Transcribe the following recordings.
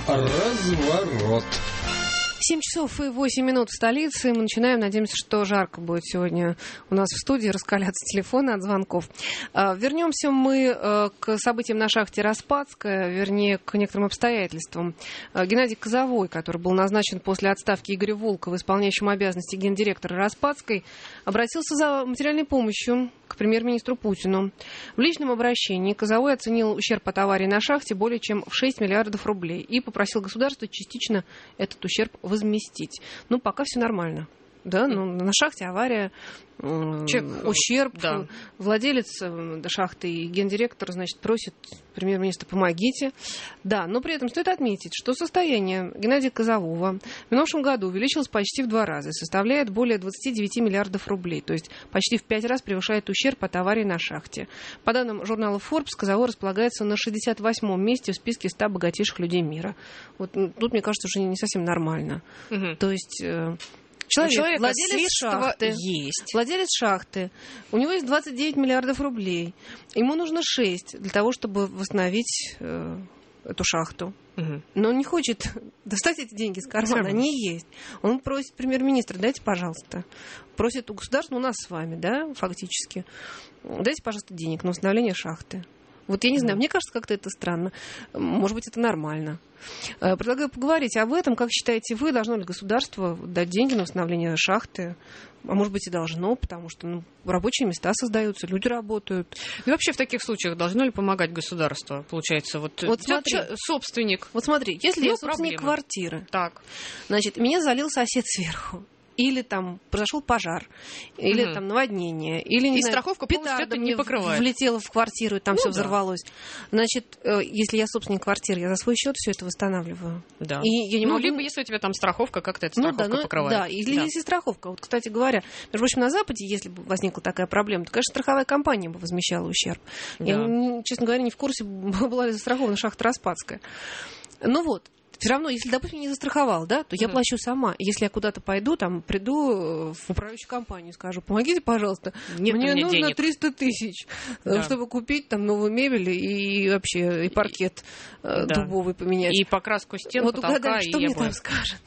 Разворот. 7 часов и 8 минут в столице. Мы начинаем. Надеемся, что жарко будет сегодня у нас в студии. Раскаляться телефоны от звонков. Вернемся мы к событиям на шахте Распадская, вернее, к некоторым обстоятельствам. Геннадий Козовой, который был назначен после отставки Игоря Волкова, исполняющим обязанности гендиректора Распадской, обратился за материальной помощью к премьер-министру Путину. В личном обращении Козовой оценил ущерб от аварии на шахте более чем в 6 миллиардов рублей и попросил государство частично этот ущерб возместить. Ну, пока все нормально. Да, ну, на шахте авария, ущерб, да. Владелец шахты и гендиректор, значит, просит премьер-министра: помогите. Да, но при этом стоит отметить, что состояние Геннадия Козового в минувшем году увеличилось почти в 2 раза и составляет более 29 миллиардов рублей, то есть почти в 5 раз превышает ущерб от аварии на шахте. По данным журнала Forbes, Козовой располагается на 68-м месте в списке 100 богатейших людей мира. Вот тут, мне кажется, уже не совсем нормально. То есть... Человек владелец шахты, у него есть 29 миллиардов рублей, ему нужно 6 для того, чтобы восстановить эту шахту. Но он не хочет достать эти деньги из кармана, они есть. Он просит премьер-министра: дайте, пожалуйста. Просит у государства, у нас с вами, да, фактически, дайте, пожалуйста, денег на восстановление шахты. Вот я не знаю, мне кажется, как-то это странно. Может быть, это нормально. Предлагаю поговорить об этом. Как считаете вы, должно ли государство дать деньги на восстановление шахты? А может быть, и должно, потому что рабочие места создаются, люди работают. И вообще в таких случаях должно ли помогать государство? Получается, вот смотри, собственник. Вот смотри, если я собственник квартиры, так, значит, меня залил сосед сверху, или там произошел пожар, или там наводнение, или, не знаю, страховка полностью это не покрывает. Влетела в квартиру, и там все взорвалось. Значит, если я собственник квартиры, я за свой счет все это восстанавливаю. Да. И я не могу... либо если у тебя там страховка, как-то эта страховка покрывает. Да, или если страховка. Вот, кстати говоря, между прочим, на Западе, если бы возникла такая проблема, то, конечно, страховая компания бы возмещала ущерб. Да. Я, честно говоря, не в курсе, была ли застрахована шахта Распадская. Ну вот. Все равно, если, допустим, не застраховал, да, то я плачу сама. Если я куда-то пойду, там, приду в управляющую компанию и скажу: помогите, пожалуйста, мне нужно денег. 300 тысяч, чтобы купить там новую мебель и вообще и паркет дубовый поменять. И покраску стен, вот потолка. Угадай, что мне там скажет.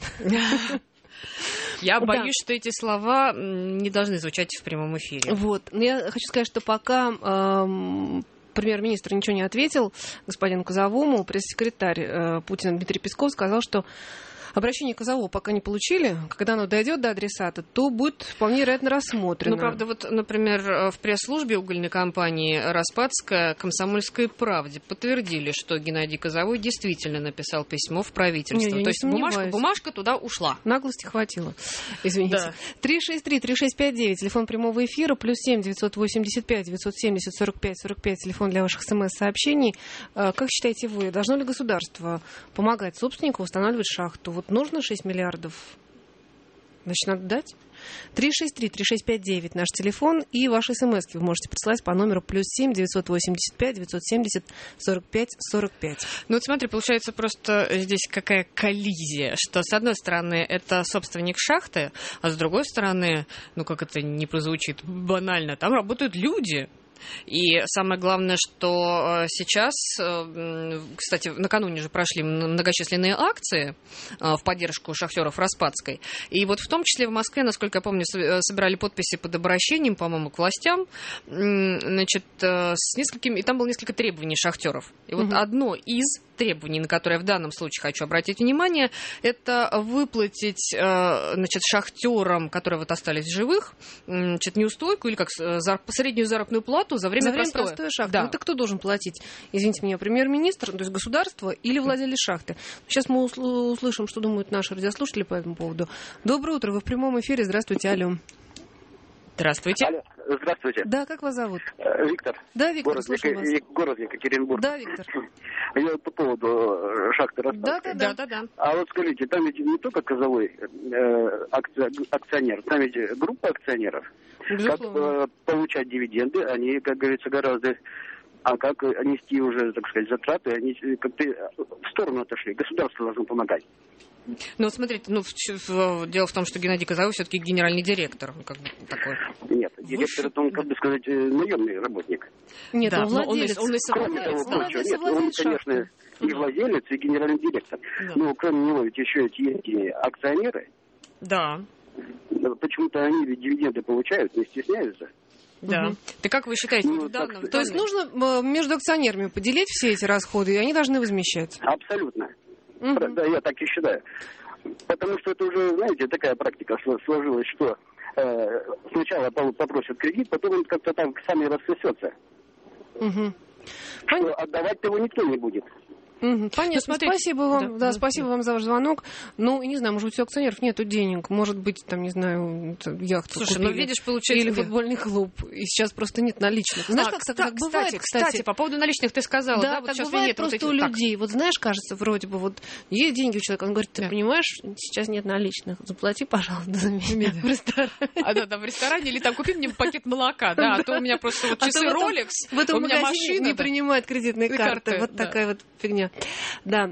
Я боюсь, что эти слова не должны звучать в прямом эфире. Вот. Но я хочу сказать, что пока... Премьер-министр ничего не ответил господину Козовому. Пресс-секретарь Путина Дмитрий Песков сказал, что обращение Козового пока не получили. Когда оно дойдет до адресата, то будет вполне вероятно рассмотрено. Ну, правда, вот, например, в пресс-службе угольной компании «Распадская» «Комсомольской правде» подтвердили, что Геннадий Козовой действительно написал письмо в правительство. То есть бумажка туда ушла. Наглости хватило. Извините. Да. 363-3659, телефон прямого эфира, +7 985 970 45 45, телефон для ваших смс-сообщений. Как считаете вы, должно ли государство помогать собственнику восстанавливать шахту? Вот нужно 6 миллиардов, значит, надо дать. 363-3659 наш телефон, и ваши смс-ки вы можете присылать по номеру +7 985 970 45 45. Ну вот смотри, получается просто здесь какая коллизия, что с одной стороны это собственник шахты, а с другой стороны, ну как это не прозвучит банально, там работают люди. И самое главное, что сейчас, кстати, накануне же прошли многочисленные акции в поддержку шахтеров Распадской. И вот в том числе в Москве, насколько я помню, собирали подписи под обращением, по-моему, к властям, значит, с несколькими, и там было несколько требований шахтеров. И вот одно из требований, на которые я в данном случае хочу обратить внимание, это выплатить, значит, шахтерам, которые вот остались в живых, значит, неустойку или как среднюю заработную плату за время простоя шахты. Да. Это кто должен платить? Извините меня, премьер-министр, то есть государство или владелец шахты? Сейчас мы услышим, что думают наши радиослушатели по этому поводу. Доброе утро, вы в прямом эфире. Здравствуйте, алло. Здравствуйте. Алло, здравствуйте. Да, как вас зовут? Виктор. Да, Виктор, слушаю вас. Город Екатеринбург. Да, Виктор. Я по поводу шахты Распадской. Да. А вот скажите, там ведь не только Козовой акционер, там ведь группа акционеров. Безусловно. Как получать дивиденды, они, как говорится, гораздо... А как нести уже, так сказать, затраты, они как-то в сторону отошли. Государство должно помогать. Ну, смотрите, дело в том, что Геннадий Козловой все-таки генеральный директор. Как бы такой. Нет, директор, это он, как бы сказать, наемный работник. Нет, Да, он владелец. он и Кроме того прочего, нет, он, конечно, и владелец, и генеральный директор. Да. Но кроме него ведь еще эти акционеры. Да. Почему-то они ведь дивиденды получают, не стесняются. Да. Ты как вы считаете, Ну, в данном... То есть нужно между акционерами поделить все эти расходы, и они должны возмещать. Абсолютно. Мгм. Да, я так и считаю. Потому что это уже, знаете, такая практика сложилась, что сначала попросят кредит, потом он как-то там сами рассосется. Мгм. Что отдавать его никто не будет. Мгм. Понятно. смотрите, Спасибо вам. Да, спасибо вам за ваш звонок. Ну, не знаю, может быть, у акционеров нету денег. Может быть, там, не знаю, яхту Слушай, купили. ну видишь, получается... Или футбольный клуб. И сейчас просто нет наличных. Знаешь, как так бывает, кстати, по поводу наличных ты сказала, да? Вот так сейчас бывает нет вот просто этих- у так. людей. Вот знаешь, кажется, вроде бы, вот есть деньги у человека, он говорит, ты Да. понимаешь, сейчас нет наличных, заплати, пожалуйста, за меня в ресторане. Да, в ресторане, или там купи мне пакет молока, да, а то у меня просто вот часы Rolex, В этом у меня магазине машина. не да. принимают кредитные карты. Вот да. такая вот фигня. Да,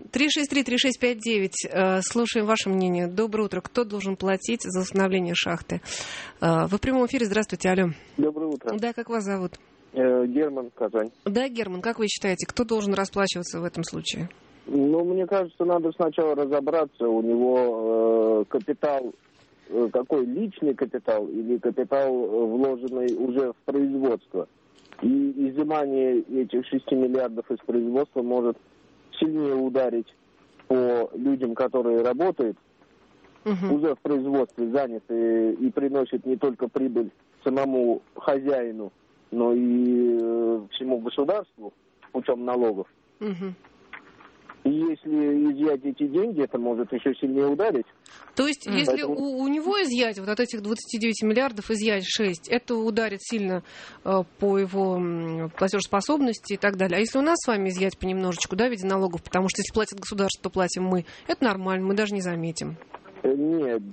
363-3659. Слушаем ваше мнение. Доброе утро. Кто должен платить за восстановление шахты? Вы в прямом эфире. Здравствуйте, алло. Доброе утро. Да, как вас зовут? Герман, Казань. Да, Герман, как вы считаете, кто должен расплачиваться в этом случае? Ну, мне кажется, надо сначала разобраться, у него капитал, какой личный капитал или капитал, вложенный уже в производство. И изымание этих 6 миллиардов из производства может сильнее ударить по людям, которые работают Угу. уже в производстве, заняты и приносят не только прибыль самому хозяину, но и всему государству путем налогов. Угу. И если изъять эти деньги, это может еще сильнее ударить. То есть, если Поэтому- у него изъять, вот от этих 29 миллиардов изъять 6, это ударит сильно по его платежеспособности и так далее. А если у нас с вами изъять понемножечку, да, в виде налогов, потому что если платит государство, то платим мы, это нормально, мы даже не заметим. Нет,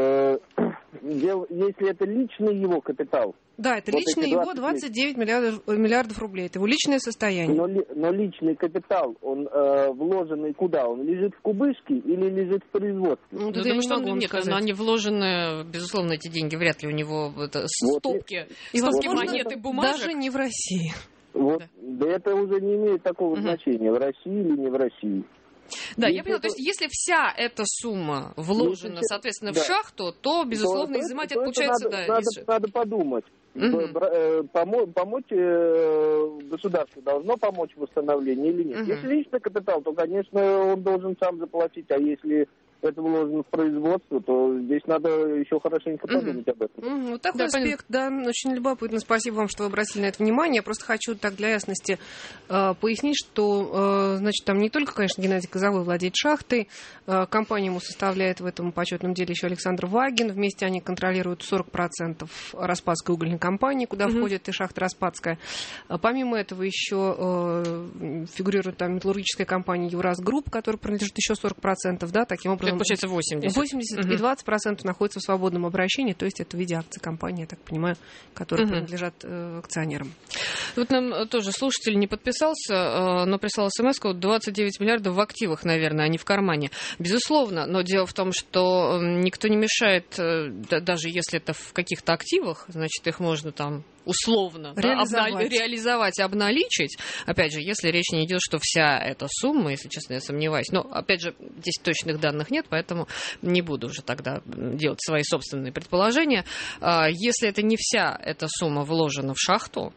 если это личный его капитал, Да, это Вот лично эти его 20 29 миллиардов рублей. Это его личное состояние. но личный капитал, он вложенный куда? Он лежит в кубышке или лежит в производстве? Ну, Ну, тут я думаю, не что могу вам нет, сказать. они вложены, безусловно, эти деньги, вряд ли у него это Вот стопки, И, стопки возможно, монет и бумажек. даже не в России. Вот, да это уже не имеет такого Мгм. значения, в России или не в России. Да, я Если поняла. То это- есть, если вся эта сумма вложена, Если- соответственно, да. в шахту, то, безусловно, То изымать то это получается, надо, да, надо подумать. Мгм. Помочь государство должно помочь в восстановлении или нет. Мгм. Если личный капитал, то, конечно, он должен сам заплатить, а если это вложено в производство, то здесь надо еще хорошенько подумать об этом. Вот такой Да, аспект, да, очень любопытно. Спасибо вам, что вы обратили на это внимание. Я просто хочу так для ясности пояснить, что, значит, там не только, конечно, Геннадий Козловой владеет шахтой, компанию ему составляет в этом почетном деле еще Александр Вагин. Вместе они контролируют 40% Распадской угольной компании, куда входит и шахта Распадская. Помимо этого еще фигурирует там металлургическая компания Юрасгрупп, которая принадлежит еще 40%, да, таким образом. Это получается 80. 80 и 20% находятся в свободном обращении, то есть это в виде акций компании, я так понимаю, которые принадлежат акционерам. Вот нам тоже слушатель не подписался, но прислал смс-ку: 29 миллиардов в активах, наверное, а не в кармане. Безусловно, но дело в том, что никто не мешает, даже если это в каких-то активах, значит, их можно там условно реализовать и обналичить. Опять же, если речь не идет, что вся эта сумма, если честно, я сомневаюсь. Но, опять же, здесь точных данных нет, поэтому не буду уже тогда делать свои собственные предположения. Если это не вся эта сумма вложена в шахту,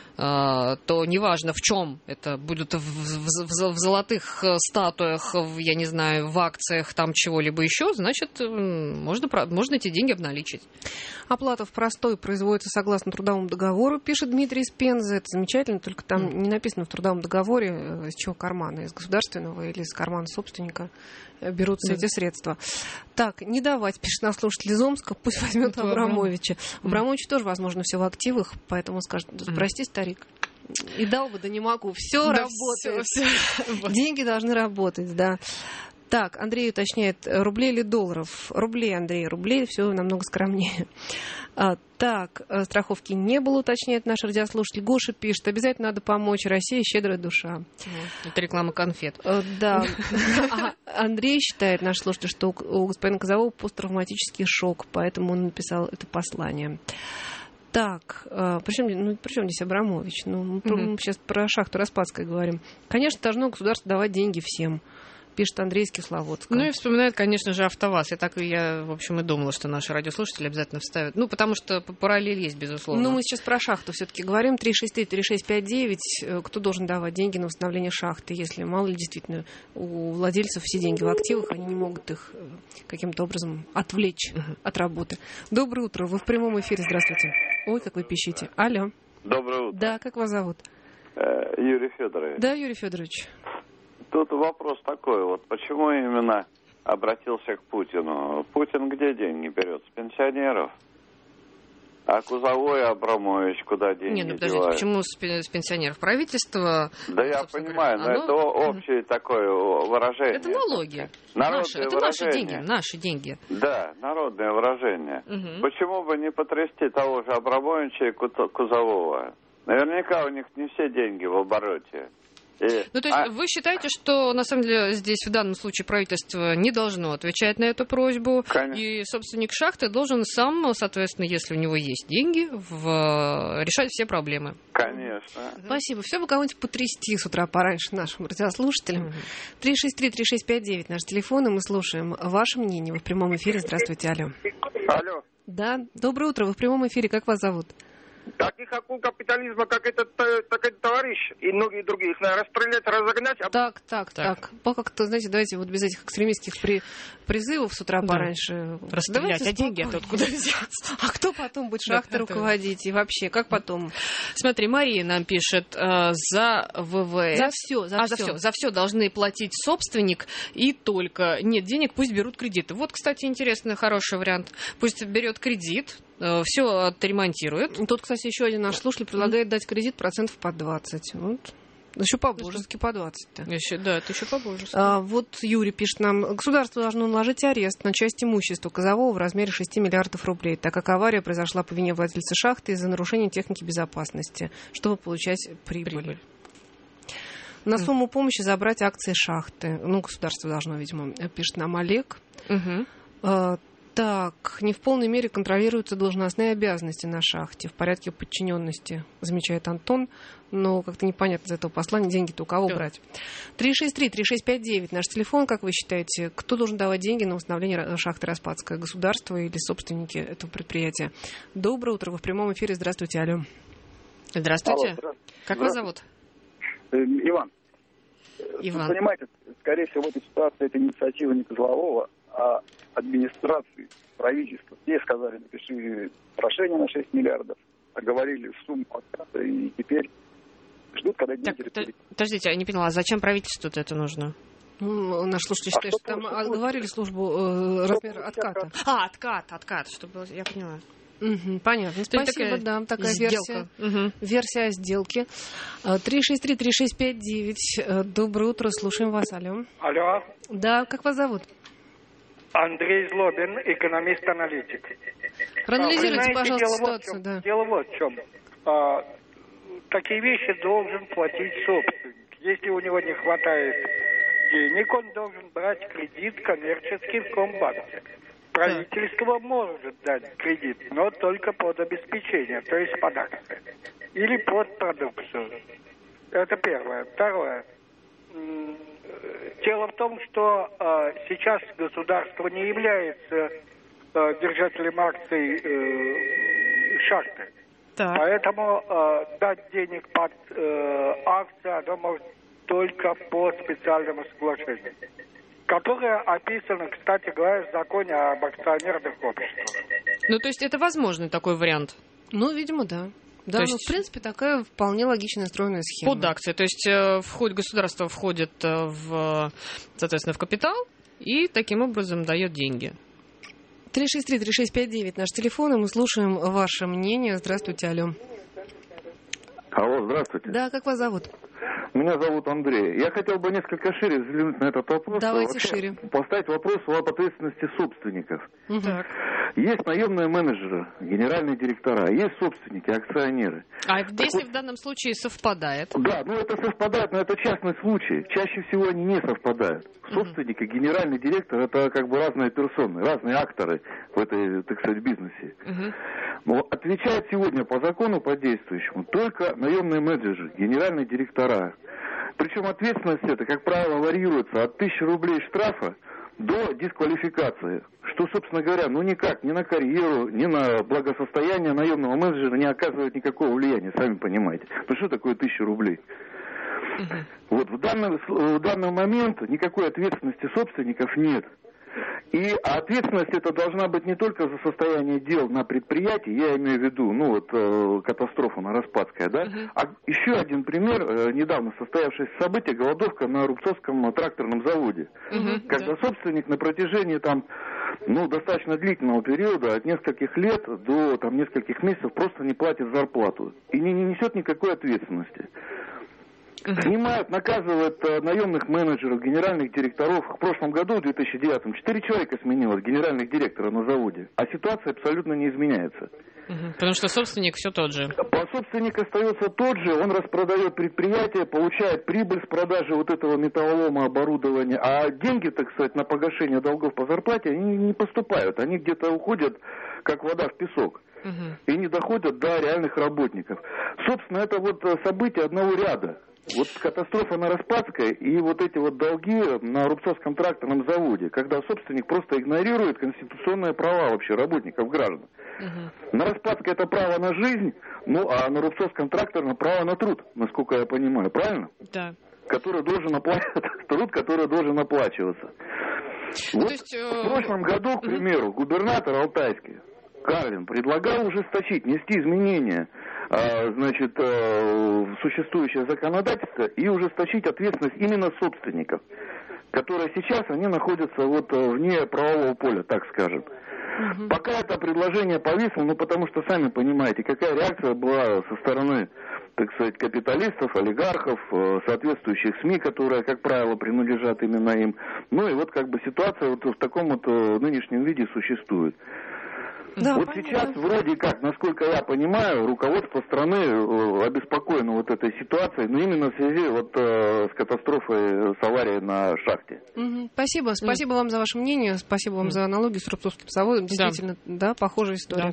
то неважно в чем это, будут в золотых статуях, я не знаю, в акциях, там чего-либо еще, значит, можно эти деньги обналичить. Оплата в простой производится согласно трудовому договору, пишет Дмитрий из Пензы. Это замечательно, только там не написано в трудовом договоре, из чего кармана, из государственного или из кармана собственника берутся эти средства. Так, не давать, пишет наш слушатель из Омска, пусть возьмет Абрамовича. У Абрамовича тоже, возможно, все в активах, поэтому скажет: прости, старик, и дал бы, да не могу. Все работает. Деньги должны работать, да. Так, Андрей уточняет, рублей или долларов? Рублей, Андрей, рублей, все намного скромнее. Так, страховки не было, уточняет наш радиослушатель. Гоша пишет, обязательно надо помочь, Россия щедрая душа. Это реклама конфет. Да. Андрей считает, наш слушатель, что у господина Козового посттравматический шок, поэтому он написал это послание. Так, причем здесь Абрамович? Мы сейчас про шахту Распадской говорим. Конечно, должно государство давать деньги всем, пишет Андрей из Кисловодска. Ну и вспоминает, конечно же, АвтоВАЗ. Я, в общем, и думала, что наши радиослушатели обязательно вставят. Ну, потому что параллель есть, безусловно. Ну, мы сейчас про шахту все-таки говорим. 363-3659. Кто должен давать деньги на восстановление шахты, если, мало ли, действительно, у владельцев все деньги в активах, они не могут их каким-то образом отвлечь от работы. Доброе утро. Вы в прямом эфире. Здравствуйте. Ой, как вы пищите. Алло. Доброе утро. Да, как вас зовут? Юрий Федорович. Да, Юрий Федорович. Тут вопрос такой, вот почему именно обратился к Путину? Путин где деньги берет? С пенсионеров? А Кузовой и Абрамович куда деньги девают? Подождите, почему с пенсионеров? Правительство... Да я понимаю, но это общее такое выражение. Это налоги. Это наши деньги. Да, народное выражение. Почему бы не потрясти того же Абрамовича и Кузового? Наверняка у них не все деньги в обороте. Ну, то есть вы считаете, что, на самом деле, здесь в данном случае правительство не должно отвечать на эту просьбу, конечно. И собственник шахты должен сам, соответственно, если у него есть деньги, решать все проблемы? Конечно. Спасибо. Все бы кого-нибудь потрясти с утра пораньше нашим радиослушателям. 363-3659 наш телефон, и мы слушаем ваше мнение. Вы в прямом эфире. Здравствуйте, алло. Алло. Да, доброе утро. Вы в прямом эфире. Как вас зовут? Таких акул капитализма, как этот товарищ и многие другие, их надо расстрелять, разогнать. Так. Как-то, знаете, давайте вот без этих экстремистских призывов с утра пораньше. Расстрелять, а деньги-то откуда взяться? А кто потом будет шахтой руководить? И вообще, как потом? Смотри, Мария нам пишет, за ВВС... За все должны платить собственник, и только нет денег, пусть берут кредиты. Вот, кстати, интересный, хороший вариант. Пусть берет кредит, все отремонтирует. Тут, кстати, еще один наш слушатель предлагает дать кредит процентов по 20. Вот. Еще по-божески, по 20-то. Да, это еще по-божески. Вот Юрий пишет нам. Государство должно наложить арест на часть имущества Козового в размере 6 миллиардов рублей, так как авария произошла по вине владельца шахты из-за нарушения техники безопасности, чтобы получать прибыль. На сумму помощи забрать акции шахты. Государство должно, видимо, пишет нам Олег. Так, не в полной мере контролируются должностные обязанности на шахте в порядке подчиненности, замечает Антон, но как-то непонятно из этого послания, деньги-то у кого брать. 363-3659 наш телефон, как вы считаете, кто должен давать деньги на восстановление шахты Распадская, государство или собственники этого предприятия? Доброе утро, вы в прямом эфире, здравствуйте, алло. Здравствуйте. Алло, как вас зовут? Иван. Иван. Вы понимаете, скорее всего, в этой ситуации это инициатива не Козлового, а администрации, правительства. Те сказали, напиши прошение на 6 миллиардов, оговорили сумму отката, и теперь ждут, когда деньги... Подождите, я не поняла, а зачем правительству это нужно? Наш слушатель считает, что там оговорили службу размер отката. Откат, чтобы я поняла. Понятно, спасибо, да, такая сделка. Версия сделки. 363-3659. Доброе утро, слушаем вас, алло. Алло. Да, как вас зовут? Андрей Злобин, экономист-аналитик. Проанализируйте, пожалуйста, ситуацию. Да. Дело вот в чем. Такие вещи должен платить собственник. Если у него не хватает денег, он должен брать кредит коммерческий в Комбанке. Правительство может дать кредит, но только под обеспечение, то есть под акции. Или под продукцию. Это первое. Второе. Дело в том, что сейчас государство не является держателем акций шахты. Так. Поэтому дать денег под акции оно может только по специальному соглашению, которое описано, кстати говоря, в законе об акционерных обществах. Ну, то есть это возможный такой вариант? Ну, видимо, да. Да, есть... в принципе, такая вполне логично стройная схема. Под акции. То есть государство входит, соответственно, в капитал и таким образом дает деньги. 363-3659 наш телефон, и мы слушаем ваше мнение. Здравствуйте, алло. Алло, здравствуйте. Да, как вас зовут? Меня зовут Андрей. Я хотел бы несколько шире взглянуть на этот вопрос. Давайте вообще шире. Поставить вопрос об ответственности собственников. Так. Есть наемные менеджеры, генеральные директора, есть собственники, акционеры. А если в данном случае совпадает? Да, это совпадает, но это частный случай. Чаще всего они не совпадают. Собственник и генеральный директор — это как бы разные персоны, разные акторы в этой, так сказать, бизнесе. Но отвечают сегодня по закону, по действующему, только наемные менеджеры, генеральные директора. Причем ответственность эта, как правило, варьируется от 1000 рублей штрафа до дисквалификации. Что, собственно говоря, никак ни на карьеру, ни на благосостояние наемного менеджера не оказывает никакого влияния, сами понимаете. Что такое 1000 рублей? Вот в данный момент никакой ответственности собственников нет. И ответственность эта должна быть не только за состояние дел на предприятии, я имею в виду, катастрофа на Распадской, да, а еще один пример, недавно состоявшееся событие, голодовка на Рубцовском тракторном заводе, когда собственник на протяжении достаточно длительного периода, от нескольких лет до нескольких месяцев просто не платит зарплату и не несет никакой ответственности. Снимают, наказывают наемных менеджеров, генеральных директоров. В прошлом году, в 2009-м, 4 человека сменилось генеральных директора на заводе. А ситуация абсолютно не изменяется. Потому что собственник все тот же. Собственник остается тот же, он распродает предприятие, получает прибыль с продажи этого металлолома, оборудования. А деньги, так сказать, на погашение долгов по зарплате, они не поступают. Они где-то уходят, как вода в песок. И не доходят до реальных работников. Собственно, это событие одного ряда. Катастрофа на Распадской и эти долги на Рубцовском тракторном заводе, когда собственник просто игнорирует конституционные права вообще работников, граждан. На Распадской это право на жизнь, а на Рубцовском тракторном право на труд, насколько я понимаю, правильно? Да. Труд, который должен оплачиваться. В прошлом году, к примеру, губернатор Алтайский Карлин предлагал ужесточить, внести изменения в существующее законодательство и ужесточить ответственность именно собственников, которые сейчас они находятся вне правового поля, так скажем. Пока это предложение повисло, потому что, сами понимаете, какая реакция была со стороны, так сказать, капиталистов, олигархов, соответствующих СМИ, которые, как правило, принадлежат именно им. Ситуация в таком нынешнем виде существует. Да, сейчас вроде как, насколько я понимаю, руководство страны обеспокоено этой ситуацией, но именно в связи с катастрофой, с аварией на шахте. Спасибо. Спасибо вам за ваше мнение, спасибо вам за аналогию с Рубцовским заводом. Действительно, да, похожая история.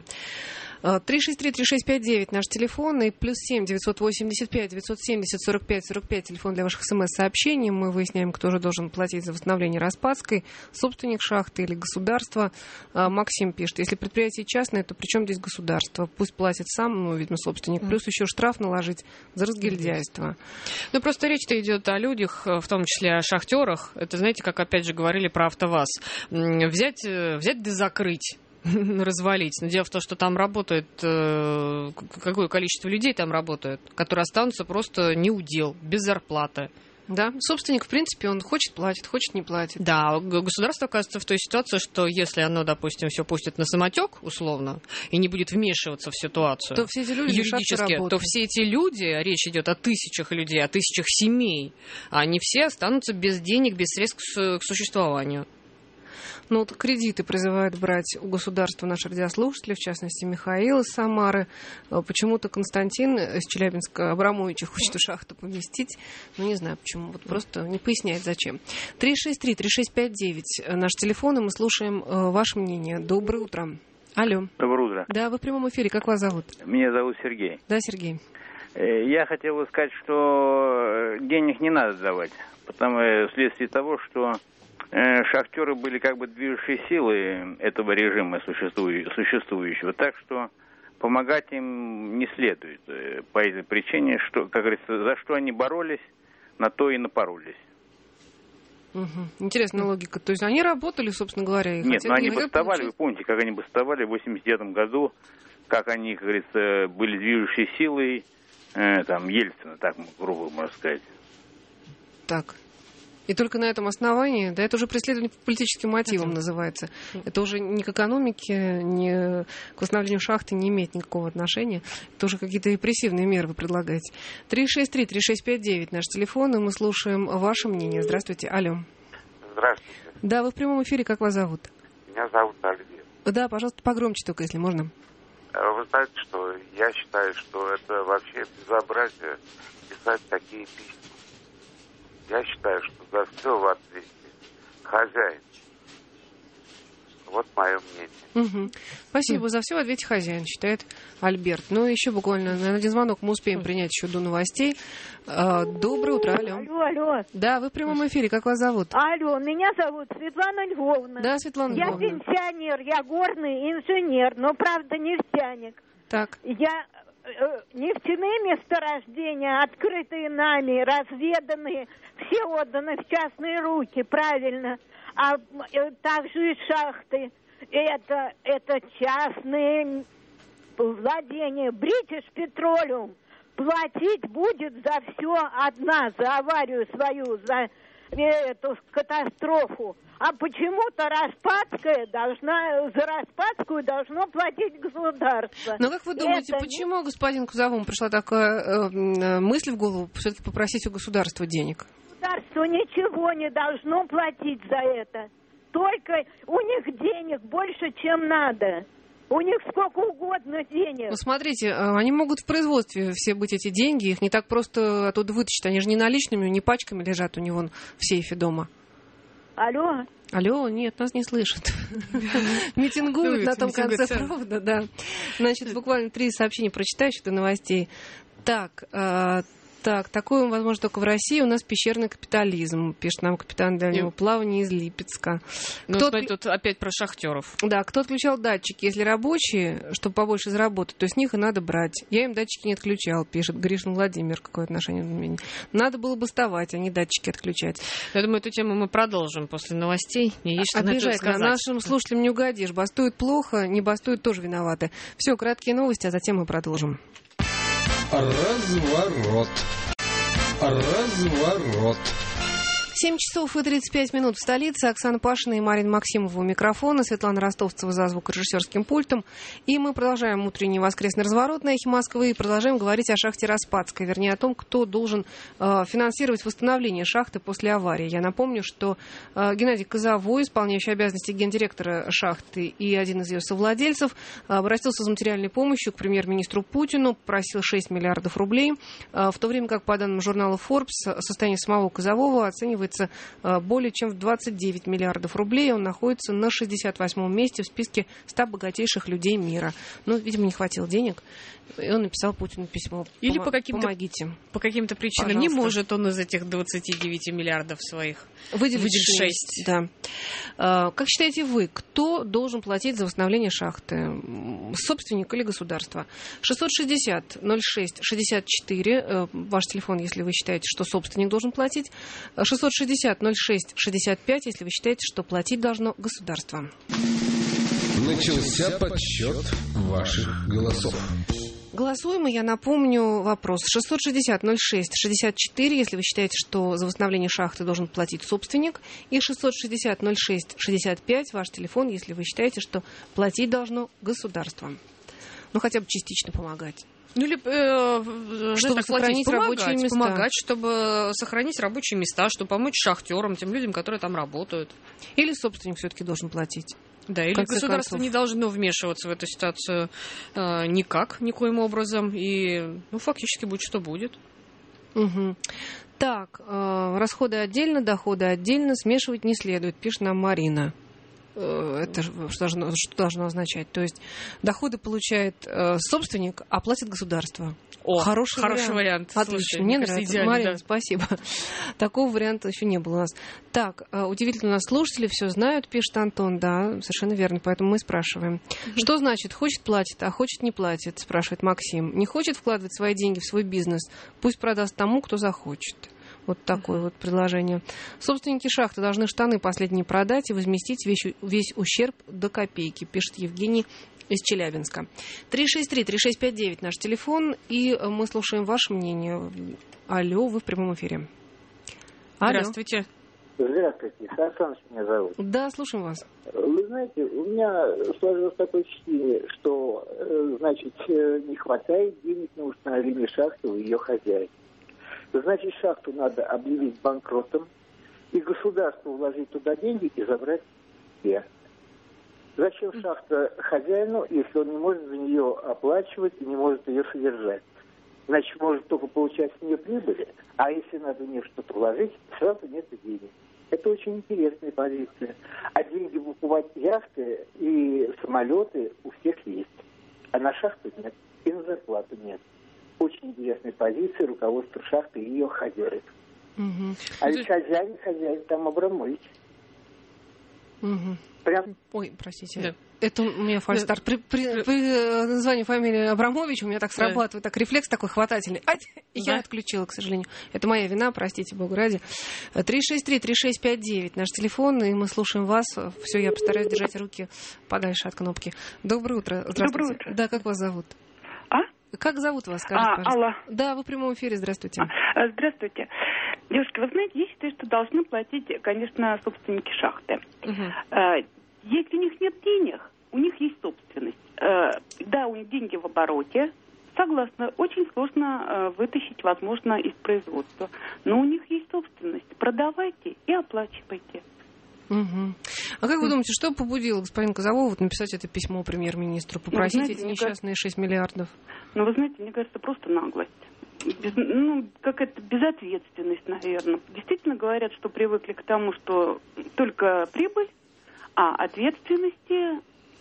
363-3659 наш телефон и +7 985 970 45 45 телефон для ваших смс-сообщений. Мы выясняем, кто же должен платить за восстановление Распадской, собственник шахты или государство. Максим пишет, если предприятие частное, то при чем здесь государство? Пусть платит сам, видно, собственник, плюс еще штраф наложить за разгильдяйство. Просто речь-то идет о людях, в том числе о шахтерах. Это, знаете, как опять же говорили про АвтоВАЗ. Взять да закрыть. Развалить. Но дело в том, что там работает, какое количество людей там работает, которые останутся просто неудел, без зарплаты. Да, собственник, в принципе, он хочет платит, хочет не платит. Да, государство оказывается в той ситуации, что если оно, допустим, все пустит на самотек, условно, и не будет вмешиваться в ситуацию, то все эти люди юридически, то все эти люди, речь идет о тысячах людей, о тысячах семей, они все останутся без денег, без средств к существованию. Кредиты призывают брать у государства наши радиослушатели, в частности, Михаил из Самары. Почему-то Константин из Челябинска Абрамовича хочет в шахту поместить. Не знаю почему, просто не поясняет зачем. 363-3659 наш телефон, и мы слушаем ваше мнение. Доброе утро. Алло. Доброе утро. Да, вы в прямом эфире. Как вас зовут? Меня зовут Сергей. Да, Сергей. Я хотел бы сказать, что денег не надо давать, вследствие того, что шахтеры были движущей силой этого режима существующего, так что помогать им не следует по этой причине, что, как говорится, за что они боролись, на то и напоролись. Интересная логика. То есть они работали, собственно говоря, и нет, но они бастовали, вы помните, как они бастовали в 89-м году, как они, как говорится, были движущей силой Ельцина, так грубо можно сказать. Так. И только на этом основании, да, это уже преследование по политическим мотивам называется. Это уже ни к экономике, ни к восстановлению шахты не имеет никакого отношения. Это уже какие-то репрессивные меры вы предлагаете. 363-3659 наш телефон, и мы слушаем ваше мнение. Здравствуйте, алло. Здравствуйте. Да, вы в прямом эфире, как вас зовут? Меня зовут Альберт. Да, пожалуйста, погромче только, если можно. Вы знаете, что я считаю, что это вообще безобразие писать такие письма. Я считаю, что за все в ответе хозяин. Вот мое мнение. Угу. Спасибо за все в ответе хозяин, считает Альберт. Ну, еще буквально на один звонок мы успеем принять еще до новостей. Доброе утро, алло. Алло. Да, вы в прямом эфире, как вас зовут? Алло, меня зовут Светлана Львовна. Да, Светлана Львовна. Я пенсионер, я горный инженер, но, правда, нефтяник. Так. Я нефтяные месторождения, открытые нами, разведанные, все отданы в частные руки, правильно. А также и шахты. Это частные владения. British Petroleum платить будет за все одна, за аварию свою, за эту катастрофу. А почему-то за Распадскую должно платить государство. Но как вы думаете, почему господину Кузовому пришла такая мысль в голову все-таки попросить у государства денег? Государство ничего не должно платить за это. Только у них денег больше, чем надо. У них сколько угодно денег. Ну, смотрите, они могут в производстве все быть, эти деньги. Их не так просто оттуда вытащить. Они же не наличными, не пачками лежат у него в сейфе дома. Алло? Алло, нет, нас не слышат. Митингуют на том конце провода, да. Значит, буквально 3 сообщения прочитаю еще до новостей. Так, такое, возможно, только в России. У нас пещерный капитализм, пишет нам капитан дальнего плавания из Липецка. Ну, смотри, тут опять про шахтеров. Да, кто отключал датчики, если рабочие, чтобы побольше заработать, то с них и надо брать. Я им датчики не отключал, пишет Гришин Владимир. Какое отношение он имеет? Надо было бастовать, а не датчики отключать. Я думаю, эту тему мы продолжим после новостей. Мне есть что обязательно. Нашим слушателям не угодишь. Бастуют плохо, не бастуют тоже виноваты. Все, краткие новости, а затем мы продолжим. Разворот. 7 часов и 35 минут в столице. Оксана Пашина и Марина Максимова у микрофона. Светлана Ростовцева за звукорежиссерским пультом. И мы продолжаем утренний воскресный разворот на Эхе Москвы и продолжаем говорить о шахте Распадской. Вернее, о том, кто должен финансировать восстановление шахты после аварии. Я напомню, что Геннадий Козовой, исполняющий обязанности гендиректора шахты и один из ее совладельцев, обратился за материальной помощью к премьер-министру Путину, просил 6 миллиардов рублей. В то время как, по данным журнала Forbes, состояние самого Козового оценивается более чем в 29 миллиардов рублей. Он находится на 68-м месте в списке 100 богатейших людей мира. Ну, видимо, не хватило денег, и он написал Путину письмо. Или помогите. По каким-то причинам. Пожалуйста. Не может он из этих 29 миллиардов своих выделить 6. Да. Как считаете вы, кто должен платить за восстановление шахты? Собственник или государство? 660-06-64. Ваш телефон, если вы считаете, что собственник должен платить. 660-06-65, если вы считаете, что платить должно государство. Начался подсчет ваших голосов. Голосуем, и я напомню вопрос. 660-06-64, если вы считаете, что за восстановление шахты должен платить собственник. И 660-06-65, ваш телефон, если вы считаете, что платить должно государство. Ну, хотя бы частично помогать. Ну, или чтобы сохранить рабочие места. Помогать, чтобы сохранить рабочие места, чтобы помочь шахтерам, тем людям, которые там работают. Или собственник все-таки должен платить. Да, или государство не должно вмешиваться в эту ситуацию никоим образом. И, фактически будет, что будет. Угу. Так, расходы отдельно, доходы отдельно, смешивать не следует, пишет нам Марина. Это что должно означать? То есть доходы получает собственник, а платит государство. Хороший вариант. Отлично, слушай, мне нравится. Идеально, Марина, да. Спасибо. Такого варианта еще не было у нас. Так, удивительно, у нас слушатели все знают, пишет Антон. Да, совершенно верно, поэтому мы спрашиваем. Что значит, хочет платит, а хочет не платит, спрашивает Максим. Не хочет вкладывать свои деньги в свой бизнес, пусть продаст тому, кто захочет. Вот такое вот предложение. Собственники шахты должны штаны последние продать и возместить весь ущерб до копейки, пишет Евгений из Челябинска. 363-3659 наш телефон, и мы слушаем ваше мнение. Алло, вы в прямом эфире. Алло. Здравствуйте. Здравствуйте, Сан Саныч меня зовут. Да, слушаем вас. Вы знаете, у меня сложилось такое впечатление, что, значит, не хватает денег на установление шахты у ее хозяев. Значит, шахту надо объявить банкротом, и государство вложить туда деньги и забрать себе. Зачем шахта хозяину, если он не может за нее оплачивать и не может ее содержать? Значит, может только получать с нее прибыли, а если надо в нее что-то вложить, сразу нет денег. Это очень интересная позиция. А деньги покупать яхты и самолеты у всех есть. А на шахту нет. И на зарплату нет. Очень интересная позиция руководства шахты и ее хозяев. Угу. А ведь хозяин там Абрамович. Угу. Прям... Ой, простите. Да. Это у меня фальстарт. При названии фамилии Абрамович у меня так срабатывает, так рефлекс такой хватательный. Я отключила, к сожалению. Это моя вина, простите, богу ради. 363-3659 наш телефон, и мы слушаем вас. Все, я постараюсь держать руки подальше от кнопки. Доброе утро. Здравствуйте. Доброе утро. Да, как вас зовут? Как зовут вас, скажите, пожалуйста? Алло. Да, вы в прямом эфире, здравствуйте. Здравствуйте. Девушка, вы знаете, я считаю, что должны платить, конечно, собственники шахты. Если у них нет денег, у них есть собственность. Да, у них деньги в обороте. Согласна, очень сложно вытащить, возможно, из производства. Но у них есть собственность. Продавайте и оплачивайте. Угу. А как вы думаете, что побудило господина Козлова написать это письмо премьер-министру, попросить эти несчастные 6 миллиардов? Ну, вы знаете, мне кажется, просто наглость. Какая-то безответственность, наверное. Действительно говорят, что привыкли к тому, что только прибыль, а ответственности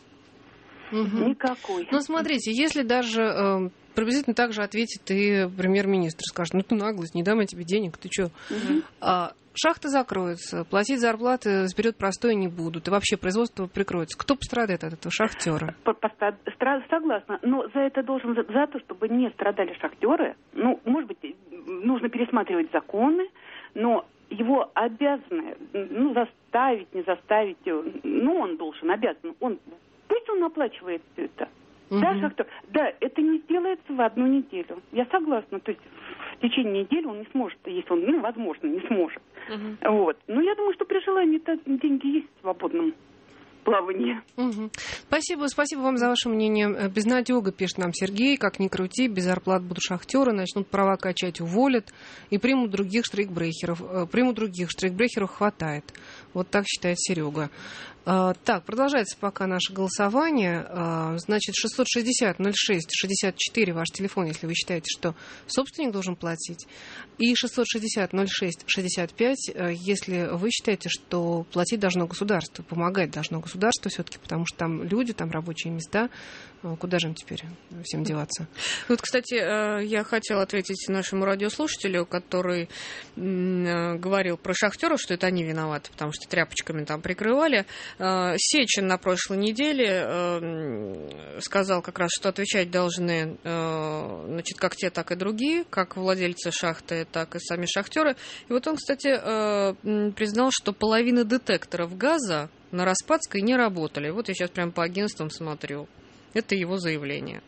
никакой. Ну, смотрите, если даже приблизительно так же ответит и премьер-министр, скажет, ну, ты наглость, не дам я тебе денег, ты что? Шахта закроется, платить зарплаты вперед простой не будут, и вообще производство прикроется. Кто пострадает от этого? Шахтеры. Согласна, но за это должен, за то, чтобы не страдали шахтеры, ну, может быть, нужно пересматривать законы, но его обязаны, ну, заставить, не заставить, ну, он должен, обязан, пусть он оплачивает все это. Да, шахтер? Да, это не сделается в одну неделю. Я согласна. То есть в течение недели он не сможет, если он, возможно, не сможет. Вот. Но я думаю, что при желании деньги есть в свободном плавании. Спасибо вам за ваше мнение. Безнадега, пишет нам Сергей. Как ни крути, без зарплат будут шахтеры, начнут права качать, уволят и примут других штрейкбрехеров. Штрейкбрехеров хватает. Вот так считает Серега. Так, продолжается пока наше голосование. Значит, 660-06-64 ваш телефон, если вы считаете, что собственник должен платить. И 660-06-65, если вы считаете, что платить должно государство, помогать должно государство все-таки, потому что там люди, там рабочие места. Куда же им теперь всем деваться? Вот, кстати, я хотела ответить нашему радиослушателю, который говорил про шахтеров, что это они виноваты, потому что тряпочками там прикрывали. Сечин на прошлой неделе сказал как раз, что отвечать должны, значит, как те, так и другие, как владельцы шахты, так и сами шахтеры. И вот он, кстати, признал, что половина детекторов газа на Распадской не работали. Вот я сейчас прям по агентствам смотрю. Это его заявление.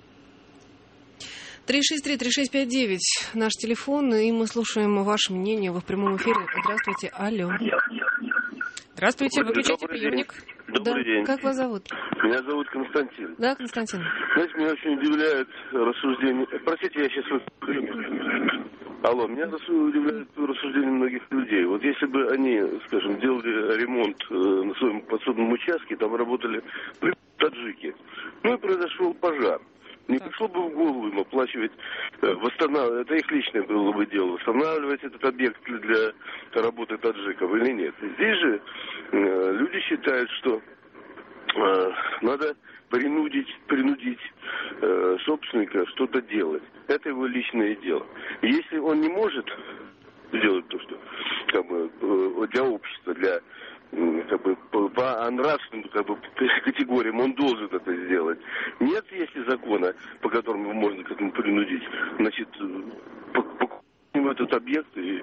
363-3659 наш телефон, и мы слушаем ваше мнение. Вы в прямом эфире. Здравствуйте. Алло. Здравствуйте. Выключите приемник. Добрый день. Как вас зовут? Меня зовут Константин. Да, Константин. Знаете, меня очень удивляет рассуждение... Простите, я сейчас... Алло, меня удивляет рассуждение многих людей. Вот если бы они, скажем, делали ремонт на своем подсобном участке, там работали таджики, ну и произошел пожар. Не пришло бы в голову им оплачивать, восстанавливать, это их личное было бы дело, восстанавливать этот объект для работы таджиков или нет. Здесь же люди считают, что надо принудить собственника что-то делать. Это его личное дело. И если он не может сделать то, что как бы, для общества, для как бы, по нравственным как бы, категориям он должен это сделать. Нет, если закона, по которому можно к этому принудить, значит, покупаем этот объект и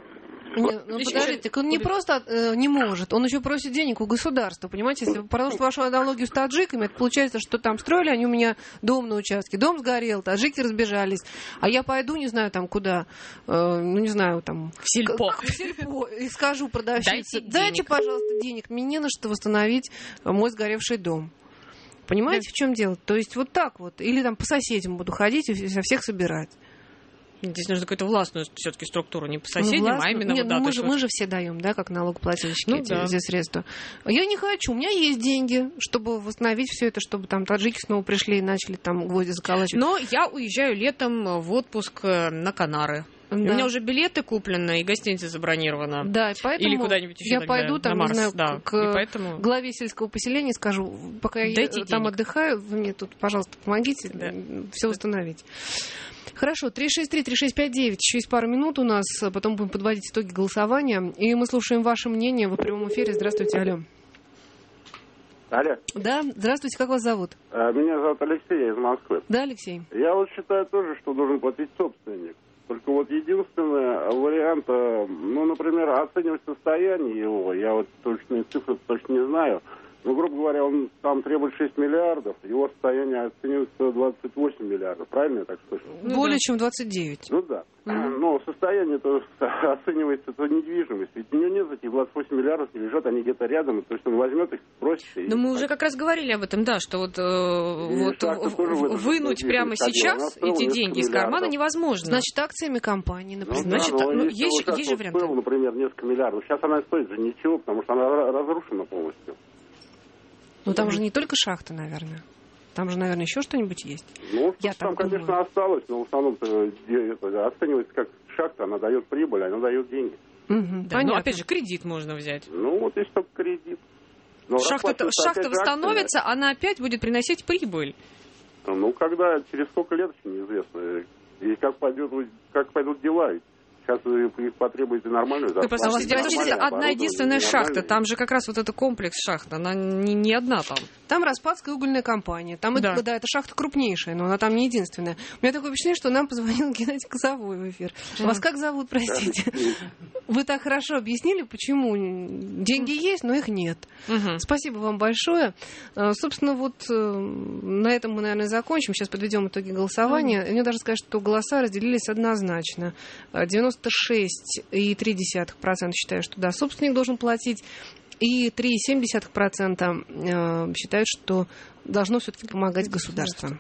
Подождите, так он не просто не может, он еще просит денег у государства, понимаете? Если продолжить вашу аналогию с таджиками, это получается, что там строили они у меня дом на участке, дом сгорел, таджики разбежались, а я пойду, не знаю, там куда, не знаю, там... В сельпо. И скажу продавщице, дайте, пожалуйста, денег, мне не на что восстановить мой сгоревший дом. Понимаете, в чем дело? То есть вот так вот. Или там по соседям буду ходить и со всех собирать. Здесь нужно какую-то властную все-таки структуру, не по соседям, а именно... Нет, мы же все даем, да, как налогоплательщики эти средства. Я не хочу, у меня есть деньги, чтобы восстановить все это, чтобы там таджики снова пришли и начали там гвозди заколачивать. Но я уезжаю летом в отпуск на Канары. Да. У меня уже билеты куплены и гостиница забронирована. Да, и поэтому или куда-нибудь еще я пойду там, на Марс, не знаю, да. к главе сельского поселения скажу, пока я там отдыхаю, вы мне тут, пожалуйста, помогите все восстановить. Хорошо, 363-3659, еще есть пару минут у нас, потом будем подводить итоги голосования, и мы слушаем ваше мнение в прямом эфире. Здравствуйте, алло. Алло. Да, здравствуйте, как вас зовут? Меня зовут Алексей, я из Москвы. Да, Алексей. Я вот считаю тоже, что должен платить собственник. Только вот единственный вариант, ну, например, оценивать состояние его, я вот точные цифры точно не знаю, но, грубо говоря, он там требует 6 миллиардов, его состояние оценивается 28 миллиардов, правильно я так слышал? Более чем 29. Ну да. Но состояние-то оценивается это недвижимость. Ведь у него нет этих 28 миллиардов, не лежат, они где-то рядом, то есть он возьмет их, спросит. Но мы уже как раз говорили об этом, да, что вот вынуть прямо сейчас эти деньги из кармана невозможно. Значит, акциями компании, например. Значит, есть же варианты. Было, например, несколько миллиардов. Сейчас она стоит же ничего, потому что она разрушена полностью. Ну там же не только шахта, наверное. Там же, наверное, еще что-нибудь есть. Ну, там, конечно, осталось, но в основном-то оценивается как шахта, она дает прибыль, она дает деньги. Да, но опять же, кредит можно взять. Ну, вот есть только кредит. Но шахта восстановится, она опять будет приносить прибыль. Ну, когда, через сколько лет, еще неизвестно. И как пойдут дела. Сейчас их потребуете нормальную зарплату. Подождите, одна единственная шахта. Там же как раз вот это комплекс шахт. Она не одна там. Там Распадская угольная компания. Там да, это шахта крупнейшая, но она там не единственная. У меня такое впечатление, что нам позвонил Геннадий Козовой в эфир. Вас как зовут, простите? Вы так хорошо объяснили, почему деньги есть, но их нет. Спасибо вам большое. Собственно, вот на этом мы, наверное, закончим. Сейчас подведем итоги голосования. Мне даже сказать, что голоса разделились однозначно. 96,3% считают, что да, собственник должен платить, и 3,7% считают, что должно все-таки помогать государство.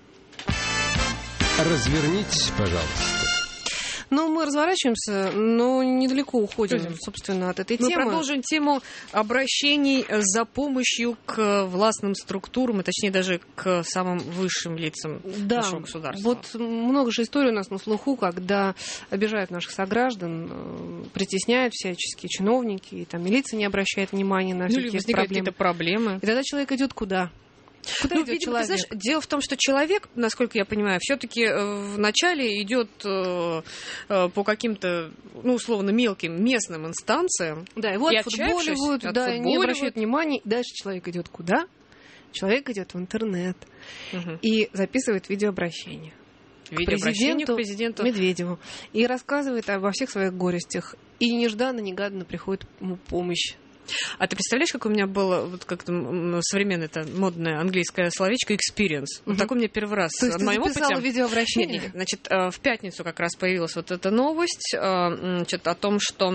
Развернитесь, пожалуйста. Ну, мы разворачиваемся, но недалеко уходим, собственно, от этой темы. Мы продолжим тему обращений за помощью к властным структурам, и точнее даже к самым высшим лицам нашего государства. Вот много же историй у нас на слуху, когда обижают наших сограждан, притесняют всячески чиновники, и там милиция не обращает внимания на всякие проблемы. Какие-то проблемы. И тогда человек идет куда? Куда идет человек? Знаешь, дело в том, что человек, насколько я понимаю, все-таки вначале идет по каким-то, ну, условно, мелким местным инстанциям. Да, его отфутболивают, да, не обращают внимания. Дальше человек идет куда? Человек идет в интернет и записывает видеообращение. Видеообращение к президенту Медведеву. И рассказывает обо всех своих горестях. И нежданно-негаданно приходит ему помощь. А ты представляешь, как у меня было вот как-то современное это модное английское словечко experience? Вот такой у меня первый раз. То есть ты записала видеообращение? Нет, значит, в пятницу как раз появилась вот эта новость, значит, о том, что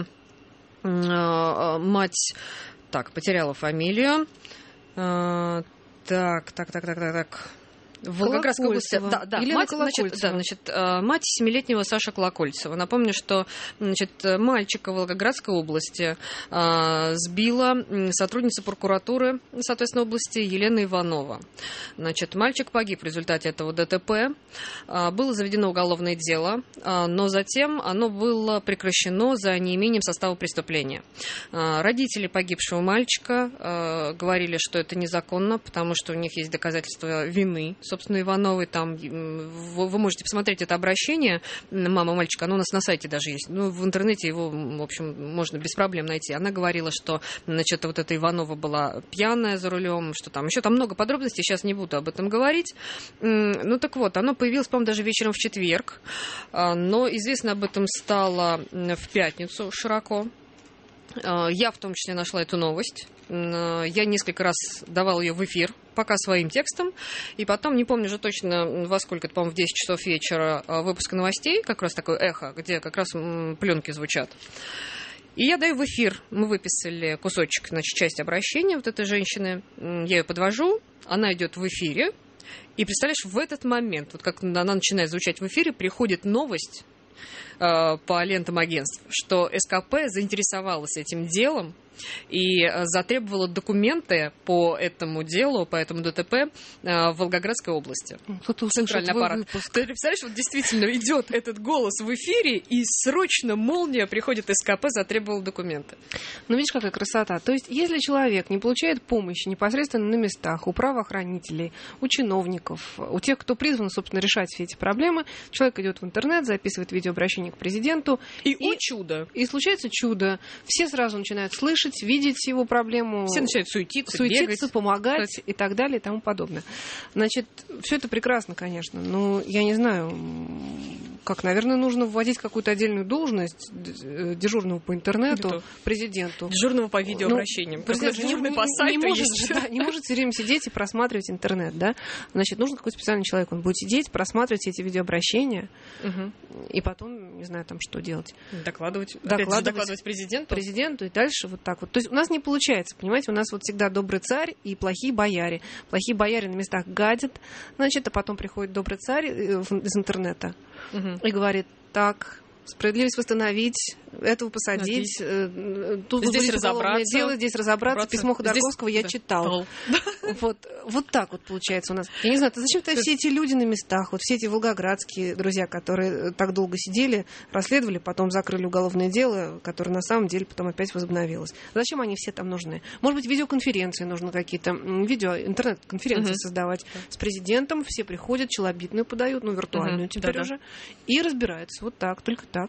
мать потеряла фамилию. Так. В Волгоградской области. Мать 7-летнего Саши Колокольцева. Напомню, что мальчика в Волгоградской области сбила сотрудница прокуратуры, соответственно, области Елена Иванова. Мальчик погиб в результате этого ДТП. Было заведено уголовное дело, но затем оно было прекращено за неимением состава преступления. Родители погибшего мальчика говорили, что это незаконно, потому что у них есть доказательства вины, собственно собственно, Ивановой, там, вы можете посмотреть это обращение «Мама мальчика», оно у нас на сайте даже есть, ну, в интернете его, в общем, можно без проблем найти. Она говорила, что, значит, вот эта Иванова была пьяная за рулем, что там еще там много подробностей, сейчас не буду об этом говорить. Ну, так вот, оно появилось, по-моему, даже вечером в четверг, но известно об этом стало в пятницу широко. Я в том числе нашла эту новость. Я несколько раз давала ее в эфир, пока своим текстом. И потом, не помню уже точно во сколько, это, по-моему, в 10 часов вечера выпуска новостей, как раз такое эхо, где как раз пленки звучат. И я даю в эфир. Мы выписали кусочек, значит, часть обращения вот этой женщины. Я ее подвожу, она идет в эфире. И представляешь, в этот момент, вот как она начинает звучать в эфире, приходит новость по лентам агентств, что СКП заинтересовалась этим делом и затребовала документы по этому делу, по этому ДТП в Волгоградской области. Центральный аппарат. Ты представляешь, вот действительно идет этот голос в эфире, и срочно молния приходит СКП, затребовала документы. Ну, видишь, какая красота. То есть, если человек не получает помощи непосредственно на местах, у правоохранителей, у чиновников, у тех, кто призван, собственно, решать все эти проблемы, человек идет в интернет, записывает видеообращение к президенту. И чудо. И случается чудо. Все сразу начинают слышать, видеть его проблему. Все начинают суетиться, бегать, помогать, кстати, и так далее и тому подобное. Значит, все это прекрасно, конечно, но я не знаю, как, наверное, нужно вводить какую-то отдельную должность дежурного по интернету президенту. Дежурного по видеообращениям. Президент дежурный по сайту не может все время сидеть и просматривать интернет, да? Значит, нужен какой-то специальный человек, он будет сидеть, просматривать эти видеообращения, и потом, не знаю, там что делать. Докладывать президенту. Президенту, и дальше вот так вот. То есть у нас не получается, понимаете, у нас вот всегда добрый царь и плохие бояре. Плохие бояре на местах гадят, значит, а потом приходит добрый царь из интернета и говорит: так, справедливость восстановить, этого посадить, тут здесь разобраться. Дело, здесь разобраться. Письмо Ходорковского я читал. Вот так вот получается у нас. Я не знаю, зачем-то все эти люди на местах, вот все эти волгоградские друзья, которые так долго сидели, расследовали, потом закрыли уголовное дело, которое на самом деле потом опять возобновилось. Зачем они все там нужны? Может быть, видеоконференции нужно какие-то, интернет-конференции создавать с президентом, все приходят, челобитную подают, виртуальную теперь уже, и разбираются. Вот так, только так.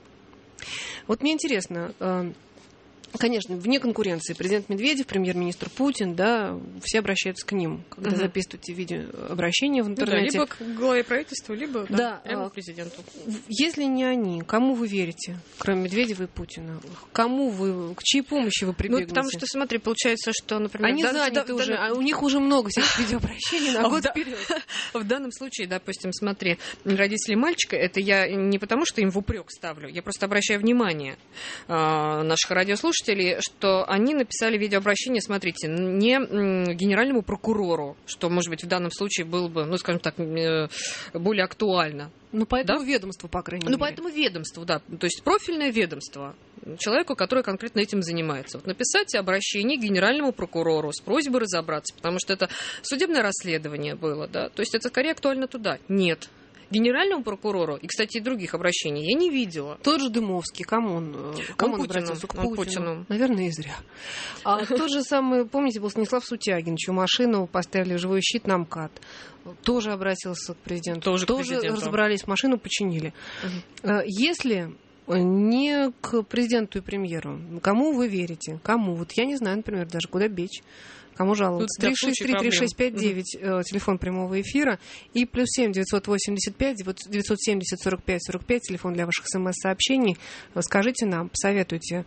Вот мне интересно, конечно, вне конкуренции президент Медведев, премьер-министр Путин, да, все обращаются к ним, когда записывают эти видеообращения в интернете. Либо к главе правительства, либо прямо к президенту. Если не они, кому вы верите, кроме Медведева и Путина? К чьей помощи вы прибегнете? Потому что, смотри, получается, что, например... Они заняты уже, у них уже много всяких видеообращений на год вперед. В данном случае, допустим, смотри, родители мальчика, это я не потому, что им в упрек ставлю, я просто обращаю внимание наших радиослушателей, что они написали видеообращение, смотрите, не генеральному прокурору, что, может быть, в данном случае было бы, скажем так, более актуально. По этому ведомству, по крайней мере. По этому ведомству, да. То есть профильное ведомство. Человеку, который конкретно этим занимается. Вот написать обращение к генеральному прокурору с просьбой разобраться, потому что это судебное расследование было, да. То есть это скорее актуально туда. Нет. Генеральному прокурору, и, кстати, и других обращений я не видела. Тот же Дымовский, кому он обратился? К Путину. Наверное, и зря. Тот же самый, помните, был Станислав Сутягин, чью машину поставили в живой щит на МКАД. Тоже обратился к президенту. Тоже разобрались, машину починили. Если не к президенту и премьеру, кому вы верите? Кому? Вот я не знаю, например, даже куда бечь. Кому жаловаться? 363-3659, телефон прямого эфира, и +7 985 970 45 45, телефон для ваших смс-сообщений. Скажите нам, посоветуйте,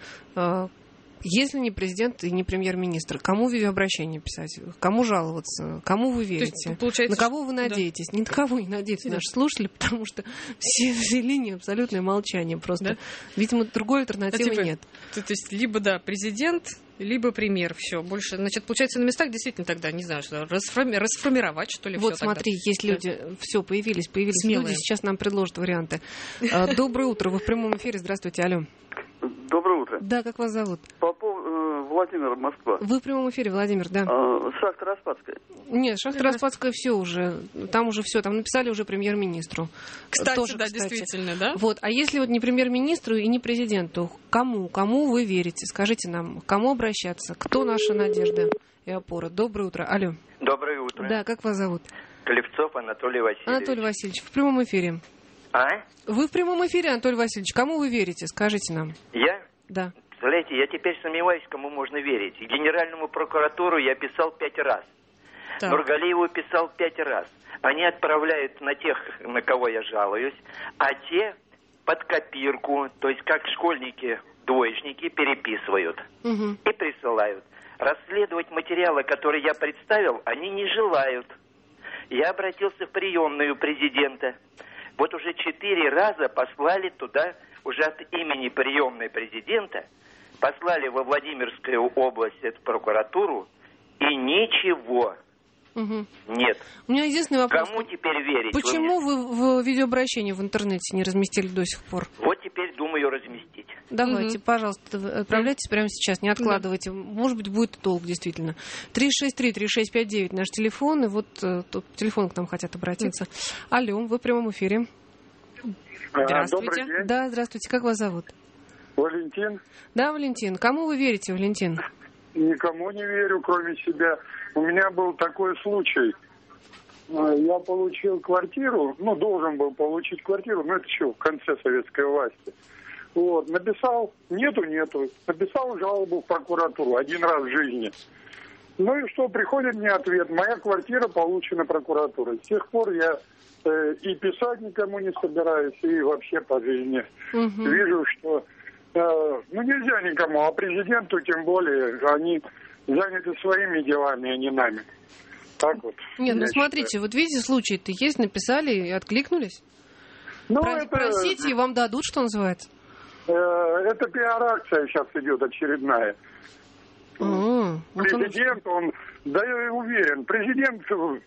если не президент и не премьер-министр, кому видеообращение писать? Кому жаловаться? Кому вы верите? На кого вы надеетесь? Ни на кого не надеются наши слушатели, потому что все линии абсолютное молчание. Просто, видимо, другой альтернативы нет. То есть, либо, президент, либо премьер, все. Больше, значит, получается, на местах действительно тогда, не знаю, что расформировать, что ли, вот все смотри, тогда. Есть люди, все, появились смелые люди, сейчас нам предложат варианты. Доброе утро, вы в прямом эфире, здравствуйте, алло. Доброе утро. Да, как вас зовут? Владимир, Москва. Вы в прямом эфире, Владимир, да. Шахта Распадская. Нет, шахта Распадская все уже. Там уже все, там написали уже премьер-министру. Кстати, действительно, да? Вот, а если вот не премьер-министру и не президенту, кому вы верите? Скажите нам, к кому обращаться? Кто наша надежда и опора? Доброе утро, алло. Доброе утро. Да, как вас зовут? Клевцов Анатолий Васильевич. Анатолий Васильевич, в прямом эфире. А? Вы в прямом эфире, Анатолий Васильевич. Кому вы верите? Скажите нам. Я? Да. Знаете, я теперь сомневаюсь, кому можно верить. Генеральному прокуратуру я писал 5 раз. Так. Нургалиеву писал 5 раз. Они отправляют на тех, на кого я жалуюсь, а те под копирку, то есть как школьники, двоечники, переписывают и присылают. Расследовать материалы, которые я представил, они не желают. Я обратился в приемную президента. Вот уже 4 раза послали туда, уже от имени приемной президента, послали во Владимирскую область эту прокуратуру, и ничего. Нет. У меня единственный вопрос. Кому теперь верить? Почему вы в видеообращении в интернете не разместили до сих пор? Вот теперь думаю разместить. Давайте, пожалуйста, отправляйтесь прямо сейчас, не откладывайте. Может быть, будет долг, действительно. 363-3659 наш телефон, и вот тут телефон к нам хотят обратиться. Алло, вы в прямом эфире. Здравствуйте. Добрый день. Да, здравствуйте. Как вас зовут? Валентин. Да, Валентин. Кому вы верите, Валентин? Никому не верю, кроме себя. У меня был такой случай. Я получил квартиру, должен был получить квартиру, но это еще в конце советской власти. Вот, написал, нету. Написал жалобу в прокуратуру 1 раз в жизни. Ну и что, приходит мне ответ, моя квартира получена прокуратурой. С тех пор я и писать никому не собираюсь, и вообще по жизни вижу, что нельзя никому, а президенту тем более, они заняты своими делами, а не нами. Так вот. Нет, смотрите, вот видите, случай-то есть, написали и откликнулись. Просите, и вам дадут, что называется. Это пиар-акция сейчас идет очередная. Президент, я уверен, президент,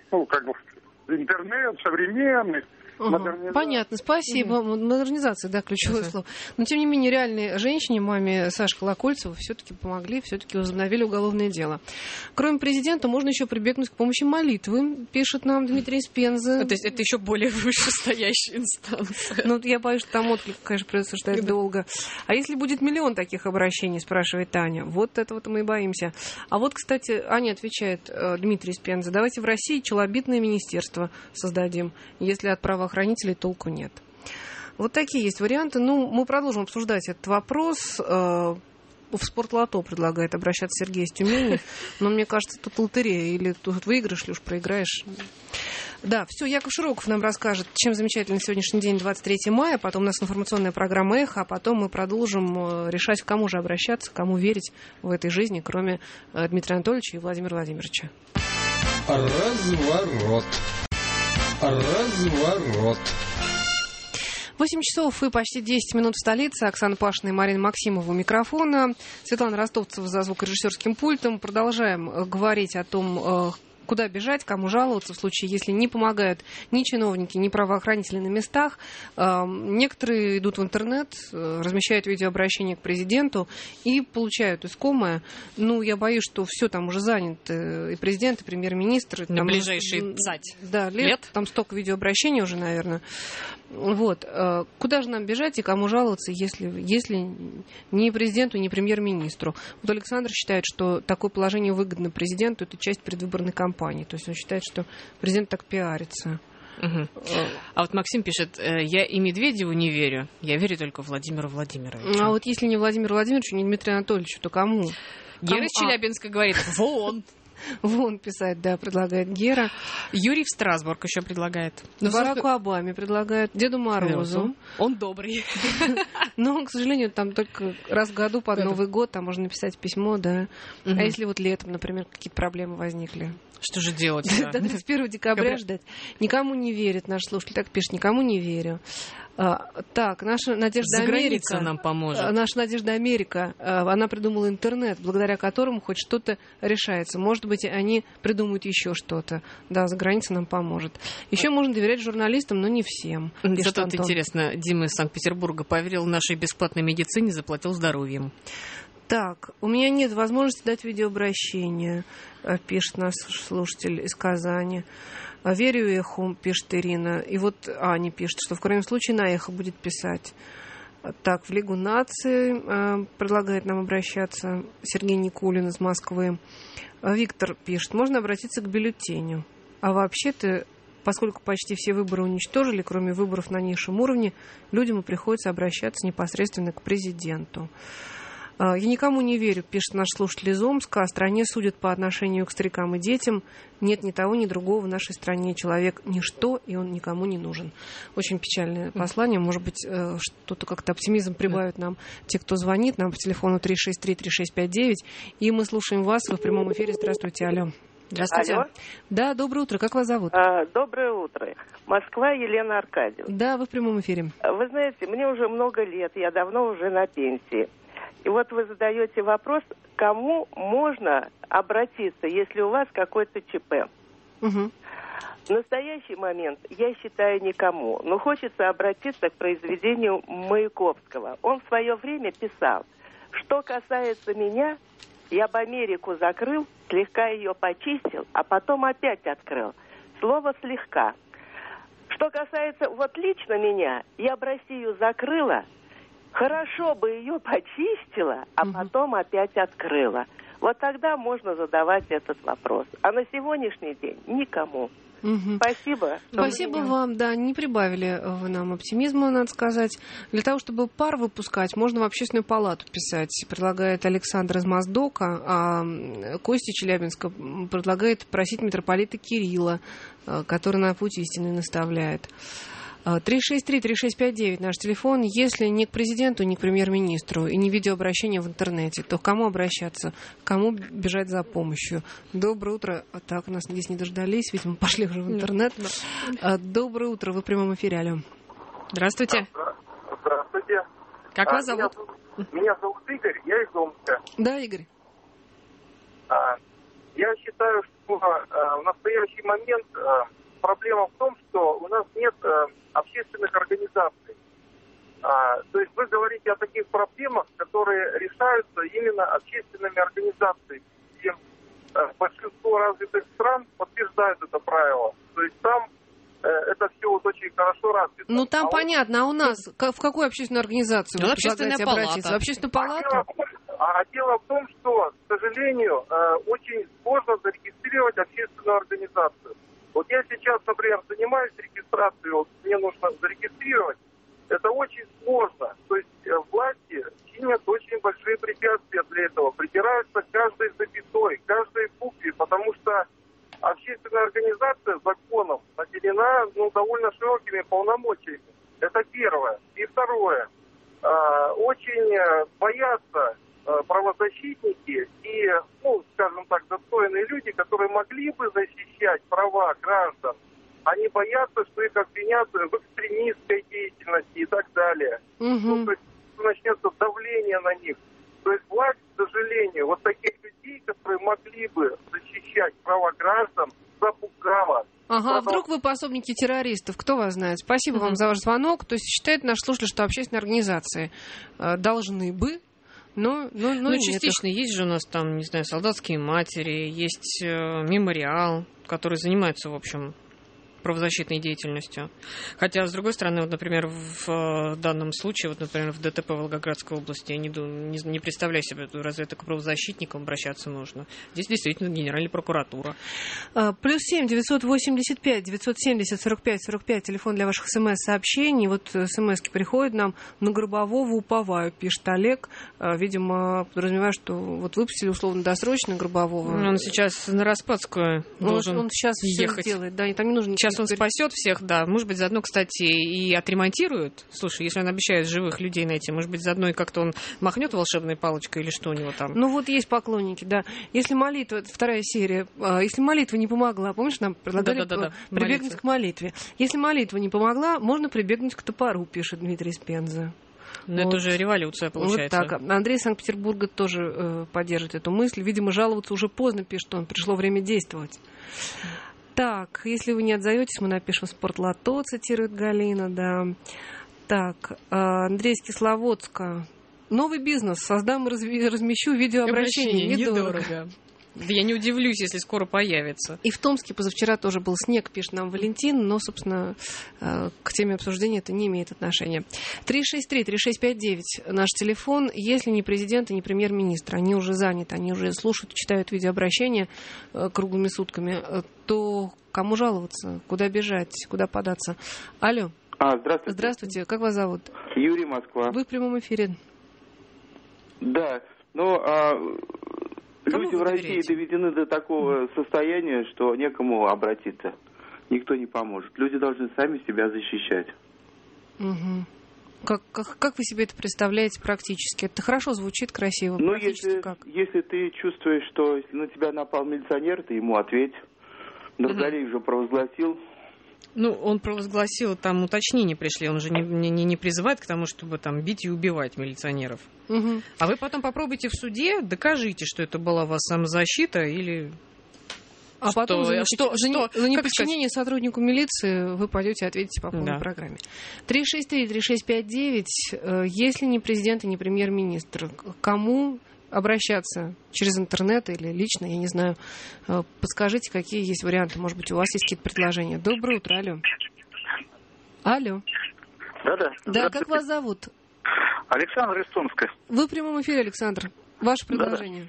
интернет современный. Понятно, спасибо. Модернизация, да, ключевое слово. Но, тем не менее, реальной женщине, маме Саши Колокольцевой, все-таки помогли, все-таки возобновили уголовное дело. Кроме президента, можно еще прибегнуть к помощи молитвы, пишет нам Дмитрий из Пензы. То есть это еще более вышестоящая инстанция. Я боюсь, что там отклик, конечно, придется ждать долго. А если будет 1 миллион таких обращений, спрашивает Таня. Вот этого-то мы и боимся. А вот, кстати, Аня отвечает, Дмитрий из Пензы, давайте в России челобитное министерство создадим, если от правоохранителей толку нет. Вот такие есть варианты. Мы продолжим обсуждать этот вопрос. В Спортлото предлагает обращаться Сергей из Тюмени. Но мне кажется, тут лотерея. Или тут выиграешь, или уж проиграешь. Да, все, Яков Широков нам расскажет, чем замечательный сегодняшний день, 23 мая. Потом у нас информационная программа «Эхо», а потом мы продолжим решать, к кому же обращаться, кому верить в этой жизни, кроме Дмитрия Анатольевича и Владимира Владимировича. Разворот. 8 часов и почти 10 минут в столице. Оксана Пашина и Марина Максимова у микрофона. Светлана Ростовцева за звукорежиссерским пультом. Продолжаем говорить о том, куда бежать, кому жаловаться в случае, если не помогают ни чиновники, ни правоохранители на местах. Некоторые идут в интернет, размещают видеообращение к президенту и получают искомое. Я боюсь, что все там уже занято. И президент, и премьер-министр. На ближайшие 20 лет. Там столько видеообращений уже, наверное. Вот. Куда же нам бежать и кому жаловаться, если ни президенту, ни премьер-министру? Вот Александр считает, что такое положение выгодно президенту, это часть предвыборной кампании. То есть он считает, что президент так пиарится. А вот Максим пишет, я и Медведеву не верю, я верю только Владимиру Владимировичу. А вот если не Владимиру Владимировичу, не Дмитрию Анатольевичу, то кому? Гера из Челябинска говорит, вон. Вон писать, да, предлагает Гера. Юрий в Страсбург еще предлагает. Бараку Обаме предлагает, Деду Морозу. Он добрый. Но, к сожалению, там только раз в году под Новый год там можно написать письмо, да. А если вот летом, например, какие-то проблемы возникли? Что же делать? До 31 декабря ждать. Никому не верит наш слушатель. Так пишет, никому не верю. Так, наша Надежда Америка нам поможет. Наша Надежда Америка, она придумала интернет, благодаря которому хоть что-то решается. Может быть, они придумают еще что-то. Да, за границей нам поможет. Еще можно доверять журналистам, но не всем. Зато интересно, Дима из Санкт-Петербурга поверил нашей бесплатной медицине, заплатил здоровьем. Так, у меня нет возможности дать видеообращение, пишет наш слушатель из Казани. Верю Эху, пишет Ирина. И вот Аня пишет, что в крайнем случае на Эхо будет писать. Так, в Лигу наций предлагает нам обращаться Сергей Никулин из Москвы. Виктор пишет, можно обратиться к бюллетеню. А вообще-то Поскольку почти все выборы уничтожили, кроме выборов на низшем уровне, людям и приходится обращаться непосредственно к президенту. Я никому не верю, пишет наш слушатель из Омска. О стране судят по отношению к старикам и детям. Нет ни того, ни другого в нашей стране. Человек ничто, и он никому не нужен. Очень печальное послание. Может быть, что-то как-то оптимизм прибавит нам те, кто звонит. Нам по телефону 363-3659. И мы слушаем вас. Вы в прямом эфире. Здравствуйте, алло. Здравствуйте. Алло. Да, доброе утро. Как вас зовут? Доброе утро. Москва, Елена Аркадьевна. Да, вы в прямом эфире. Вы знаете, мне уже много лет. Я давно уже на пенсии. И вот вы задаете вопрос, к кому можно обратиться, если у вас какой-то ЧП. Угу. В настоящий момент, я считаю, никому. Но хочется обратиться к произведению Маяковского. Он в свое время писал: что касается меня, я бы Америку закрыл, слегка ее почистил, а потом опять открыл. Слово «слегка». Что касается вот лично меня, я бы Россию закрыла, хорошо бы ее почистила, а потом опять открыла. Вот тогда можно задавать этот вопрос. А на сегодняшний день никому. Спасибо. Спасибо вам, да, не прибавили вы нам оптимизма, надо сказать. Для того, чтобы пар выпускать, можно в общественную палату писать, предлагает Александр из Моздока, а Костя Челябинска предлагает просить митрополита Кирилла, который на путь истины наставляет. 363-3659 наш телефон. Если не к президенту, не к премьер-министру и не видеообращение в интернете, то к кому обращаться? К кому бежать за помощью? Доброе утро. Так, нас здесь не дождались. Видимо, пошли уже в интернет. Доброе утро. Вы в прямом эфире. Алло. Здравствуйте. Здравствуйте. Как вас зовут? Меня зовут Игорь. Я из Омска. Да, Игорь. Я считаю, что в настоящий момент проблема в том, что у нас нет общественных организаций. То есть вы говорите о таких проблемах, которые решаются именно общественными организациями. И большинство развитых стран подтверждают это правило. То есть там это все вот очень хорошо развито. Ну там понятно, а у нас в какую общественную организацию вы предлагаете обратиться? В общественную палату? Дело в том, что, к сожалению, очень сложно зарегистрировать общественную организацию. Вот я сейчас, например, занимаюсь регистрацией, вот мне нужно зарегистрировать, это очень сложно. То есть власти чинят очень большие препятствия для этого, придираются к каждой запятой, каждой букве, потому что общественная организация законом наделена довольно широкими полномочиями. Это первое. И второе. Очень боятся правозащитники и, скажем так, достойные люди, которые могли бы защищать права граждан. Они боятся, что их обвинят в экстремистской деятельности и так далее. То есть начнется давление на них. То есть власть, к сожалению, вот таких людей, которые могли бы защищать права граждан, запугала. Ага, вдруг вы пособники террористов, кто вас знает. Спасибо вам за ваш звонок. То есть считает наш слушатель, что общественные организации должны бы, но частично нет. Есть же у нас там, не знаю, солдатские матери, есть мемориал, который занимается, в общем, правозащитной деятельностью. Хотя, с другой стороны, вот, например, в данном случае, вот, например, в ДТП Волгоградской области, я не представляю себе, разве это к правозащитникам обращаться нужно. Здесь действительно Генеральная прокуратура. +7 985 970 45 45, телефон для ваших смс-сообщений. Вот смс-ки приходят нам: на Гробового уповаю, пишет Олег. Видимо, подразумевая, что вот выпустили условно-досрочно Гробового. Он сейчас на Распадскую должен он сейчас ехать. Все сделает, да, там не нужно. Сейчас он спасет всех, да. Может быть, заодно, кстати, и отремонтирует. Слушай, если он обещает живых людей найти, может быть, заодно и как-то он махнет волшебной палочкой или что у него там? Ну вот есть поклонники, да. Если молитва, это вторая серия, если молитва не помогла, помнишь, нам предлагали прибегнуть к молитве. Если молитва не помогла, можно прибегнуть к топору, пишет Дмитрий Спенза. Но это уже революция, получается. Вот так. Андрей из Санкт-Петербурга тоже поддерживает эту мысль. Видимо, жаловаться уже поздно, пишет он. Пришло время действовать. Так, если вы не отзоветесь, мы напишем «Спортлото», цитирует Галина, да. Так, Андрей из Кисловодска. Новый бизнес. Создам и размещу видеообращение. Недорого. Я не удивлюсь, если скоро появится. И в Томске позавчера тоже был снег, пишет нам Валентин, но, собственно, к теме обсуждения это не имеет отношения. 363-3659 наш телефон. Если не президент и не премьер-министр, они уже заняты, они уже слушают, читают видеообращения круглыми сутками, то кому жаловаться, куда бежать, куда податься? Алло. Здравствуйте. Здравствуйте. Как вас зовут? Юрий, Москва. Вы в прямом эфире. Да, люди в России доведены до такого состояния, что некому обратиться. Никто не поможет. Люди должны сами себя защищать. Угу. Как вы себе это представляете практически? Это хорошо звучит, красиво. Если ты чувствуешь, что на тебя напал милиционер, ты ему ответь. Нургалиев же провозгласил. Он провозгласил, там уточнения пришли, он же не призывает к тому, чтобы там бить и убивать милиционеров. Угу. А вы потом попробуйте в суде, докажите, что это была у вас самозащита или... А потом за неподчинение сотруднику милиции вы пойдете ответите по полной программе. 363-3659. Если не президент и не премьер-министр, кому обращаться? Через интернет или лично, я не знаю. Подскажите, какие есть варианты. Может быть, у вас есть какие-то предложения. Доброе утро, алло. Алло. Да, как вас зовут? Александр из Томска. Вы в прямом эфире, Александр. Ваше предложение.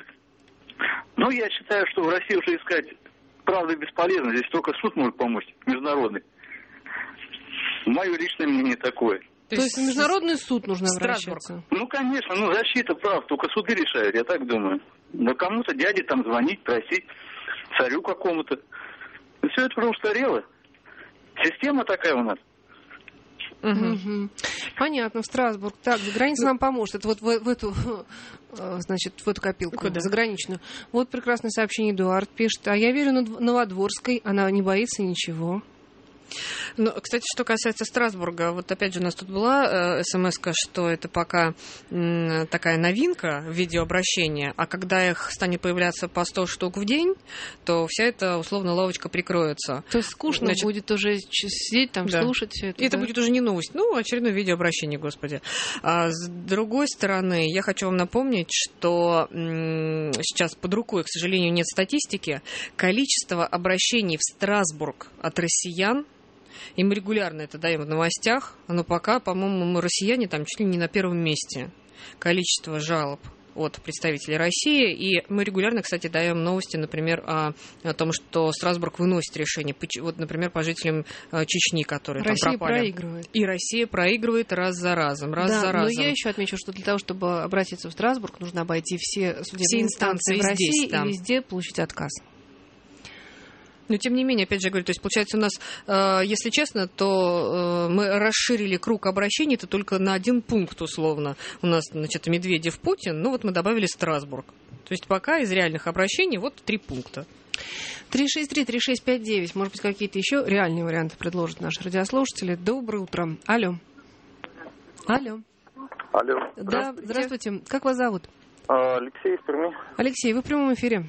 Я считаю, что в России уже искать правду бесполезно. Здесь только суд может помочь, международный. Мое личное мнение такое. То есть в международный суд нужно обращаться? Конечно, защита прав, только суды решают, я так думаю. Но кому-то дяде там звонить, просить, царю какому-то. И все это уже устарело. Система такая у нас. Угу. Понятно, в Страсбург. Так, за границей нам поможет. Это вот в эту копилку, заграничную. Вот прекрасное сообщение Эдуард пишет. А я верю Новодворской, она не боится ничего. Кстати, что касается Страсбурга, вот опять же у нас тут была смс-ка, что это пока такая новинка в видеообращения, а когда их станет появляться по 100 штук в день, то вся эта условно лавочка прикроется. То есть скучно будет уже сидеть там, слушать все это. И это будет уже не новость, очередное видеообращение, господи. А с другой стороны, я хочу вам напомнить, что сейчас под рукой, к сожалению, нет статистики, количество обращений в Страсбург от россиян, и мы регулярно это даем в новостях, но пока, по-моему, мы россияне там чуть ли не на первом месте. Количество жалоб от представителей России. И мы регулярно, кстати, даем новости, например, о том, что Страсбург выносит решение. Вот, например, по жителям Чечни, которые Россия там пропали. Проигрывает. И Россия проигрывает раз за разом. Но я еще отмечу, что для того, чтобы обратиться в Страсбург, нужно обойти все судебные инстанции в России и везде получить отказ. Но, тем не менее, опять же говорю, то есть, получается, у нас, если честно, то мы расширили круг обращений, это только на один пункт, условно. У нас, Медведев, Путин, мы добавили Страсбург. То есть, пока из реальных обращений 3 пункта. 363-3659. Может быть, какие-то еще реальные варианты предложат наши радиослушатели. Доброе утро. Алло. Алло. Да, здравствуйте. Как вас зовут? Алексей из Перми. Алексей, вы в прямом эфире.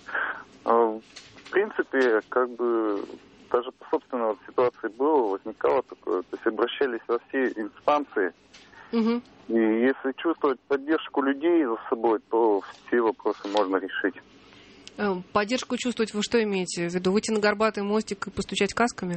В принципе, даже по собственной ситуации возникало такое, то есть обращались во все инстанции, и если чувствовать поддержку людей за собой, то все вопросы можно решить. Поддержку чувствовать вы что имеете в виду? Выйти на горбатый мостик и постучать касками?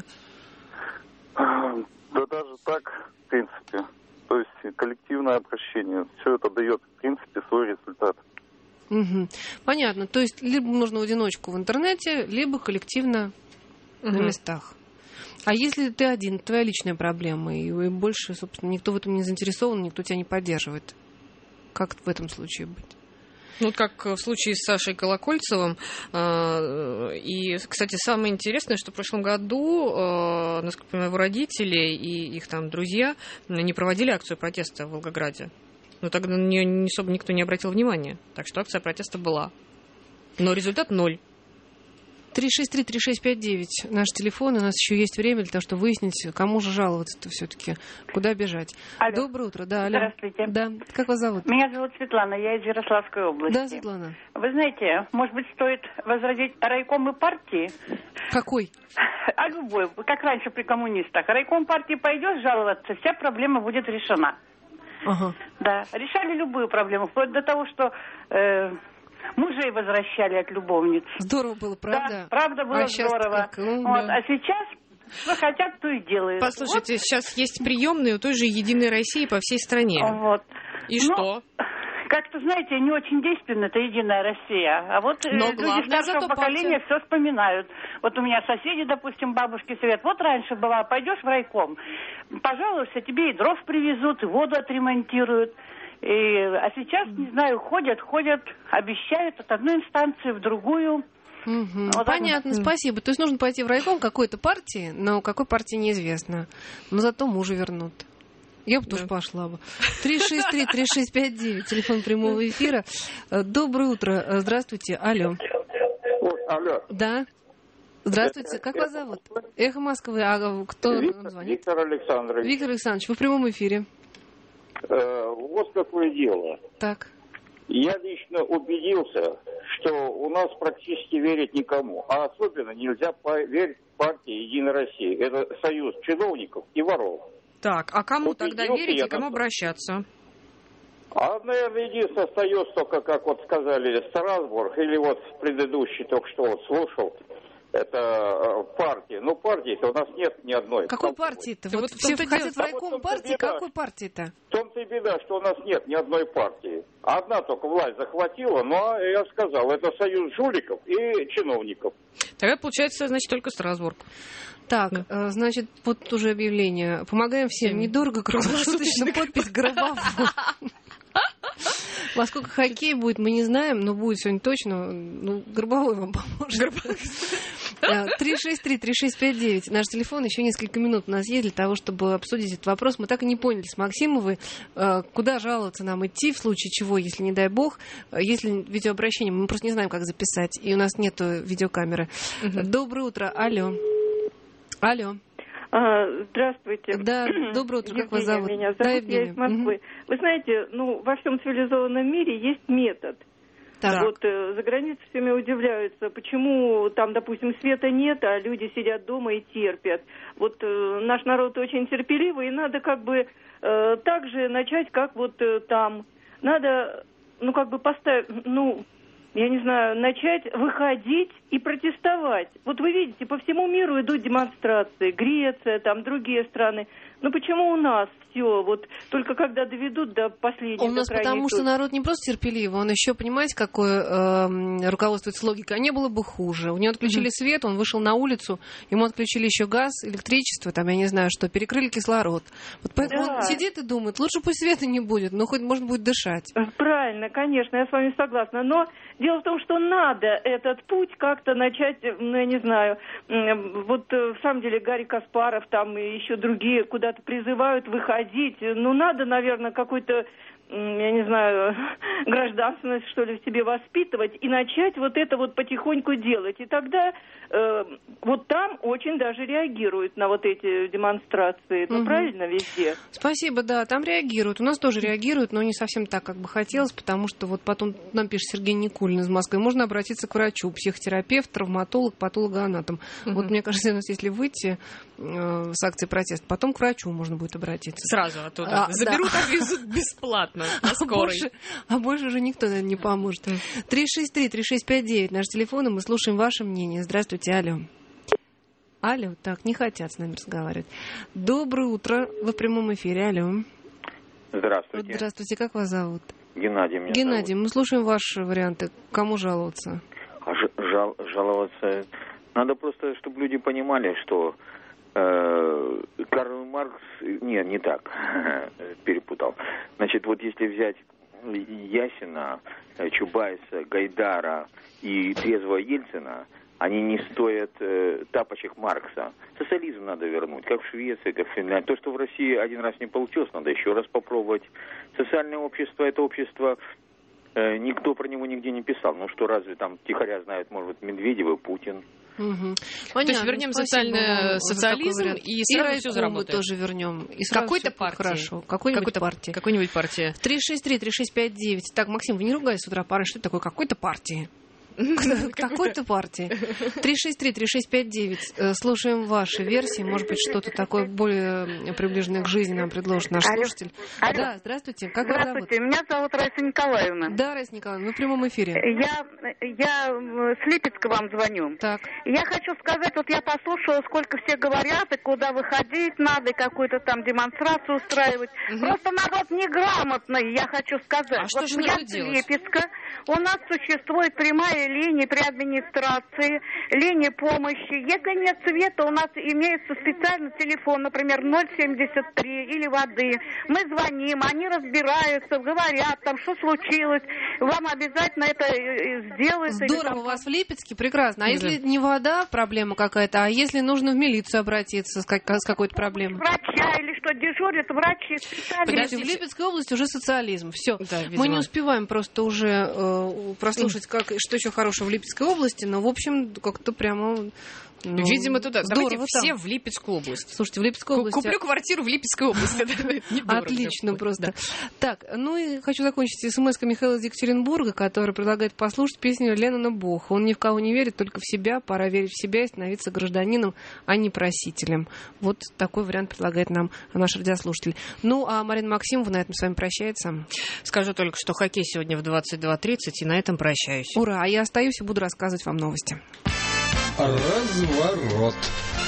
Да даже так, в принципе. То есть коллективное обращение, все это дает, в принципе, свой результат. Угу. Понятно. То есть либо нужно в одиночку в интернете, либо коллективно на местах. А если ты один, твоя личная проблема, и больше, собственно, никто в этом не заинтересован, никто тебя не поддерживает. Как в этом случае быть? Как в случае с Сашей Колокольцевым. И, кстати, самое интересное, что в прошлом году, насколько я понимаю, его родители и их там друзья не проводили акцию протеста в Волгограде. Тогда на нее особо никто не обратил внимания. Так что акция протеста была. Но результат 0. 363-3659. Наш телефон. У нас еще есть время для того, чтобы выяснить, кому же жаловаться-то все-таки. Куда бежать. Алло. Доброе утро. Да, алло. Здравствуйте. Да. Как вас зовут? Меня зовут Светлана. Я из Ярославской области. Да, Светлана. Вы знаете, может быть, стоит возродить райкомы партии? Какой? А любой. Как раньше при коммунистах. Райком партии пойдешь жаловаться, вся проблема будет решена. Ага. Да, решали любую проблему, вплоть до того, что мужей возвращали от любовниц. Здорово было, правда? Да, правда было здорово. А сейчас что хотят, то и делают. Послушайте, сейчас есть приемные у той же «Единой России» по всей стране. И что? Как-то, знаете, не очень действенно это «Единая Россия». А вот люди старшего поколения все вспоминают. Вот у меня соседи, допустим, бабушки Свет. Вот раньше была, пойдешь в райком, пожалуйста, тебе и дров привезут, и воду отремонтируют. А сейчас, не знаю, ходят, обещают от одной инстанции в другую. Вот понятно, спасибо. То есть нужно пойти в райком какой-то партии, но какой партии неизвестно. Но зато мужа вернут. Я бы тоже пошла бы. 363-3659, телефон прямого эфира. Доброе утро. Здравствуйте. Алло. Алло. Да. Здравствуйте. Как вас зовут? Эхо Москвы. А кто нам звонит? Виктор Александрович. Виктор Александрович, вы в прямом эфире. Вот какое дело. Так. Я лично убедился, что у нас практически верить никому. А особенно нельзя верить партии «Единая Россия». Это союз чиновников и воров. Так, а кому тогда верить и кому обращаться? А, наверное, единственное остается только, как вот сказали, Страсбург, или вот предыдущий только что вот слушал, это партия. Ну, партии-то у нас нет ни одной. Какой партии-то? Вот все хотят в райком партии, какой партии-то? В том-то и беда, что у нас нет ни одной партии. Одна только власть захватила, но я сказал, это союз жуликов и чиновников. Тогда получается, значит, только Страсбург. Так, значит, вот уже объявление. Помогаем всем недорого, круглосуточно, подпись Гробовой. Во сколько хоккей будет, мы не знаем, но будет сегодня точно. Ну, Гробовой вам поможет. 363-3659. Наш телефон. Еще несколько минут у нас есть для того, чтобы обсудить этот вопрос. Мы так и не поняли с Максимовой, куда жаловаться нам идти, в случае чего, если, не дай бог, если видеообращение, мы просто не знаем, как записать, и у нас нету видеокамеры. Доброе утро. Алло. Здравствуйте. Да, доброе утро, как вас зовут? Меня зовут, я из Москвы. Вы знаете, во всем цивилизованном мире есть метод. Так. Вот за границей всеми удивляются, почему там, допустим, света нет, а люди сидят дома и терпят. Вот наш народ очень терпеливый, и надо как бы так же начать, как вот там. Надо, поставить, я не знаю, начать выходить и протестовать. Вот вы видите, по всему миру идут демонстрации. Греция, там другие страны. Но почему у нас все, вот только когда доведут до последнего? У нас потому что народ не просто терпеливый, он еще, понимаете, какой руководствуется логикой. А не было бы хуже. У него отключили свет, он вышел на улицу, ему отключили еще газ, электричество, там, я не знаю что, перекрыли кислород. Вот поэтому он сидит и думает, лучше пусть света не будет, но хоть можно будет дышать. Правильно, конечно, я с вами согласна. Но дело в том, что надо этот путь как-то начать, я не знаю, вот в самом деле Гарри Каспаров там и еще другие куда-то призывают выходить. Надо, наверное, какой-то, я не знаю, гражданственность, что ли, в себе воспитывать и начать вот это вот потихоньку делать. И тогда вот там очень даже реагируют на вот эти демонстрации. Правильно, везде? Спасибо, да, там реагируют. У нас тоже реагируют, но не совсем так, как бы хотелось, потому что вот потом нам пишет Сергей Никулин из Москвы. Можно обратиться к врачу, психотерапевт, травматолог, патологоанатом. Вот мне кажется, если выйти с акции протеста, потом к врачу можно будет обратиться. Сразу оттуда. Заберут, отвезут бесплатно на скорой. А больше уже никто, наверное, не поможет. 363-3659, наш телефон, и мы слушаем ваше мнение. Здравствуйте, алло. Так, не хотят с нами разговаривать. Доброе утро, вы в прямом эфире, алло. Здравствуйте. Здравствуйте, как вас зовут? Геннадий меня Геннадий, зовут. мы слушаем ваши варианты. Кому жаловаться? Жаловаться... Надо просто, чтобы люди понимали, что Карл Маркс... Не так, перепутал. Значит, вот если взять Ясина, Чубайса, Гайдара и трезвого Ельцина, они не стоят тапочек Маркса. Социализм надо вернуть, как в Швеции, как в Финляндии. То, что в России один раз не получилось, надо еще раз попробовать. Социальное общество, это общество, никто про него нигде не писал. Ну что, разве там тихоря знают, может быть, Медведев и Путин? Понятно, то есть вернем социализм и сразу все заработает. Мы тоже вернем. Какой-то партии. Хорошо. Какой-нибудь партии. Какой-нибудь партии. 363-3659. Так, Максим, вы не ругайтесь с утра пары. Что это такое? Какой-то партии. какой-то партии. 363-3659. Слушаем ваши версии. Может быть, что-то такое более приближенное к жизни нам предложит наш слушатель. Алло. Да, здравствуйте. Как вас зовут? Здравствуйте, меня зовут Раиса Николаевна. Да, Раиса Николаевна, мы в прямом эфире. Я с Липецка вам звоню. Так. Я хочу сказать, вот я послушала, сколько все говорят, и куда выходить надо, и какую-то там демонстрацию устраивать. Просто народ неграмотный, я хочу сказать. А что же надо делать? Липецка, у нас существует прямая линия при администрации, линия помощи. Если нет света, у нас имеется специальный телефон, например, 073 или воды. Мы звоним, они разбираются, говорят там, что случилось. Вам обязательно это сделают. Здорово, у вас в Липецке, прекрасно. А если не вода, проблема какая-то, а если нужно в милицию обратиться с какой-то проблемой? Врача или что, дежурят врачи, специалисты. Подождите, в Липецкой области уже социализм. Все. Да, мы не успеваем просто уже прослушать, что еще хорошего в Липецкой области, но, в общем, как-то прямо... Видимо, туда. Давайте там. все в Липецкую область. Слушайте, в Липецкой области... Куплю квартиру в Липецкой области. Отлично просто. Так, ну и хочу закончить смс-кой Михаила из Екатеринбурга, который предлагает послушать песню Леннона «Бог». Он ни в кого не верит, только в себя. Пора верить в себя и становиться гражданином, а не просителем. Вот такой вариант предлагает нам наш радиослушатель. Ну, а Марина Максимова на этом с вами прощается. Скажу только, что хоккей сегодня в 22:30, и на этом прощаюсь. Ура! А я остаюсь и буду рассказывать вам новости. Разворот.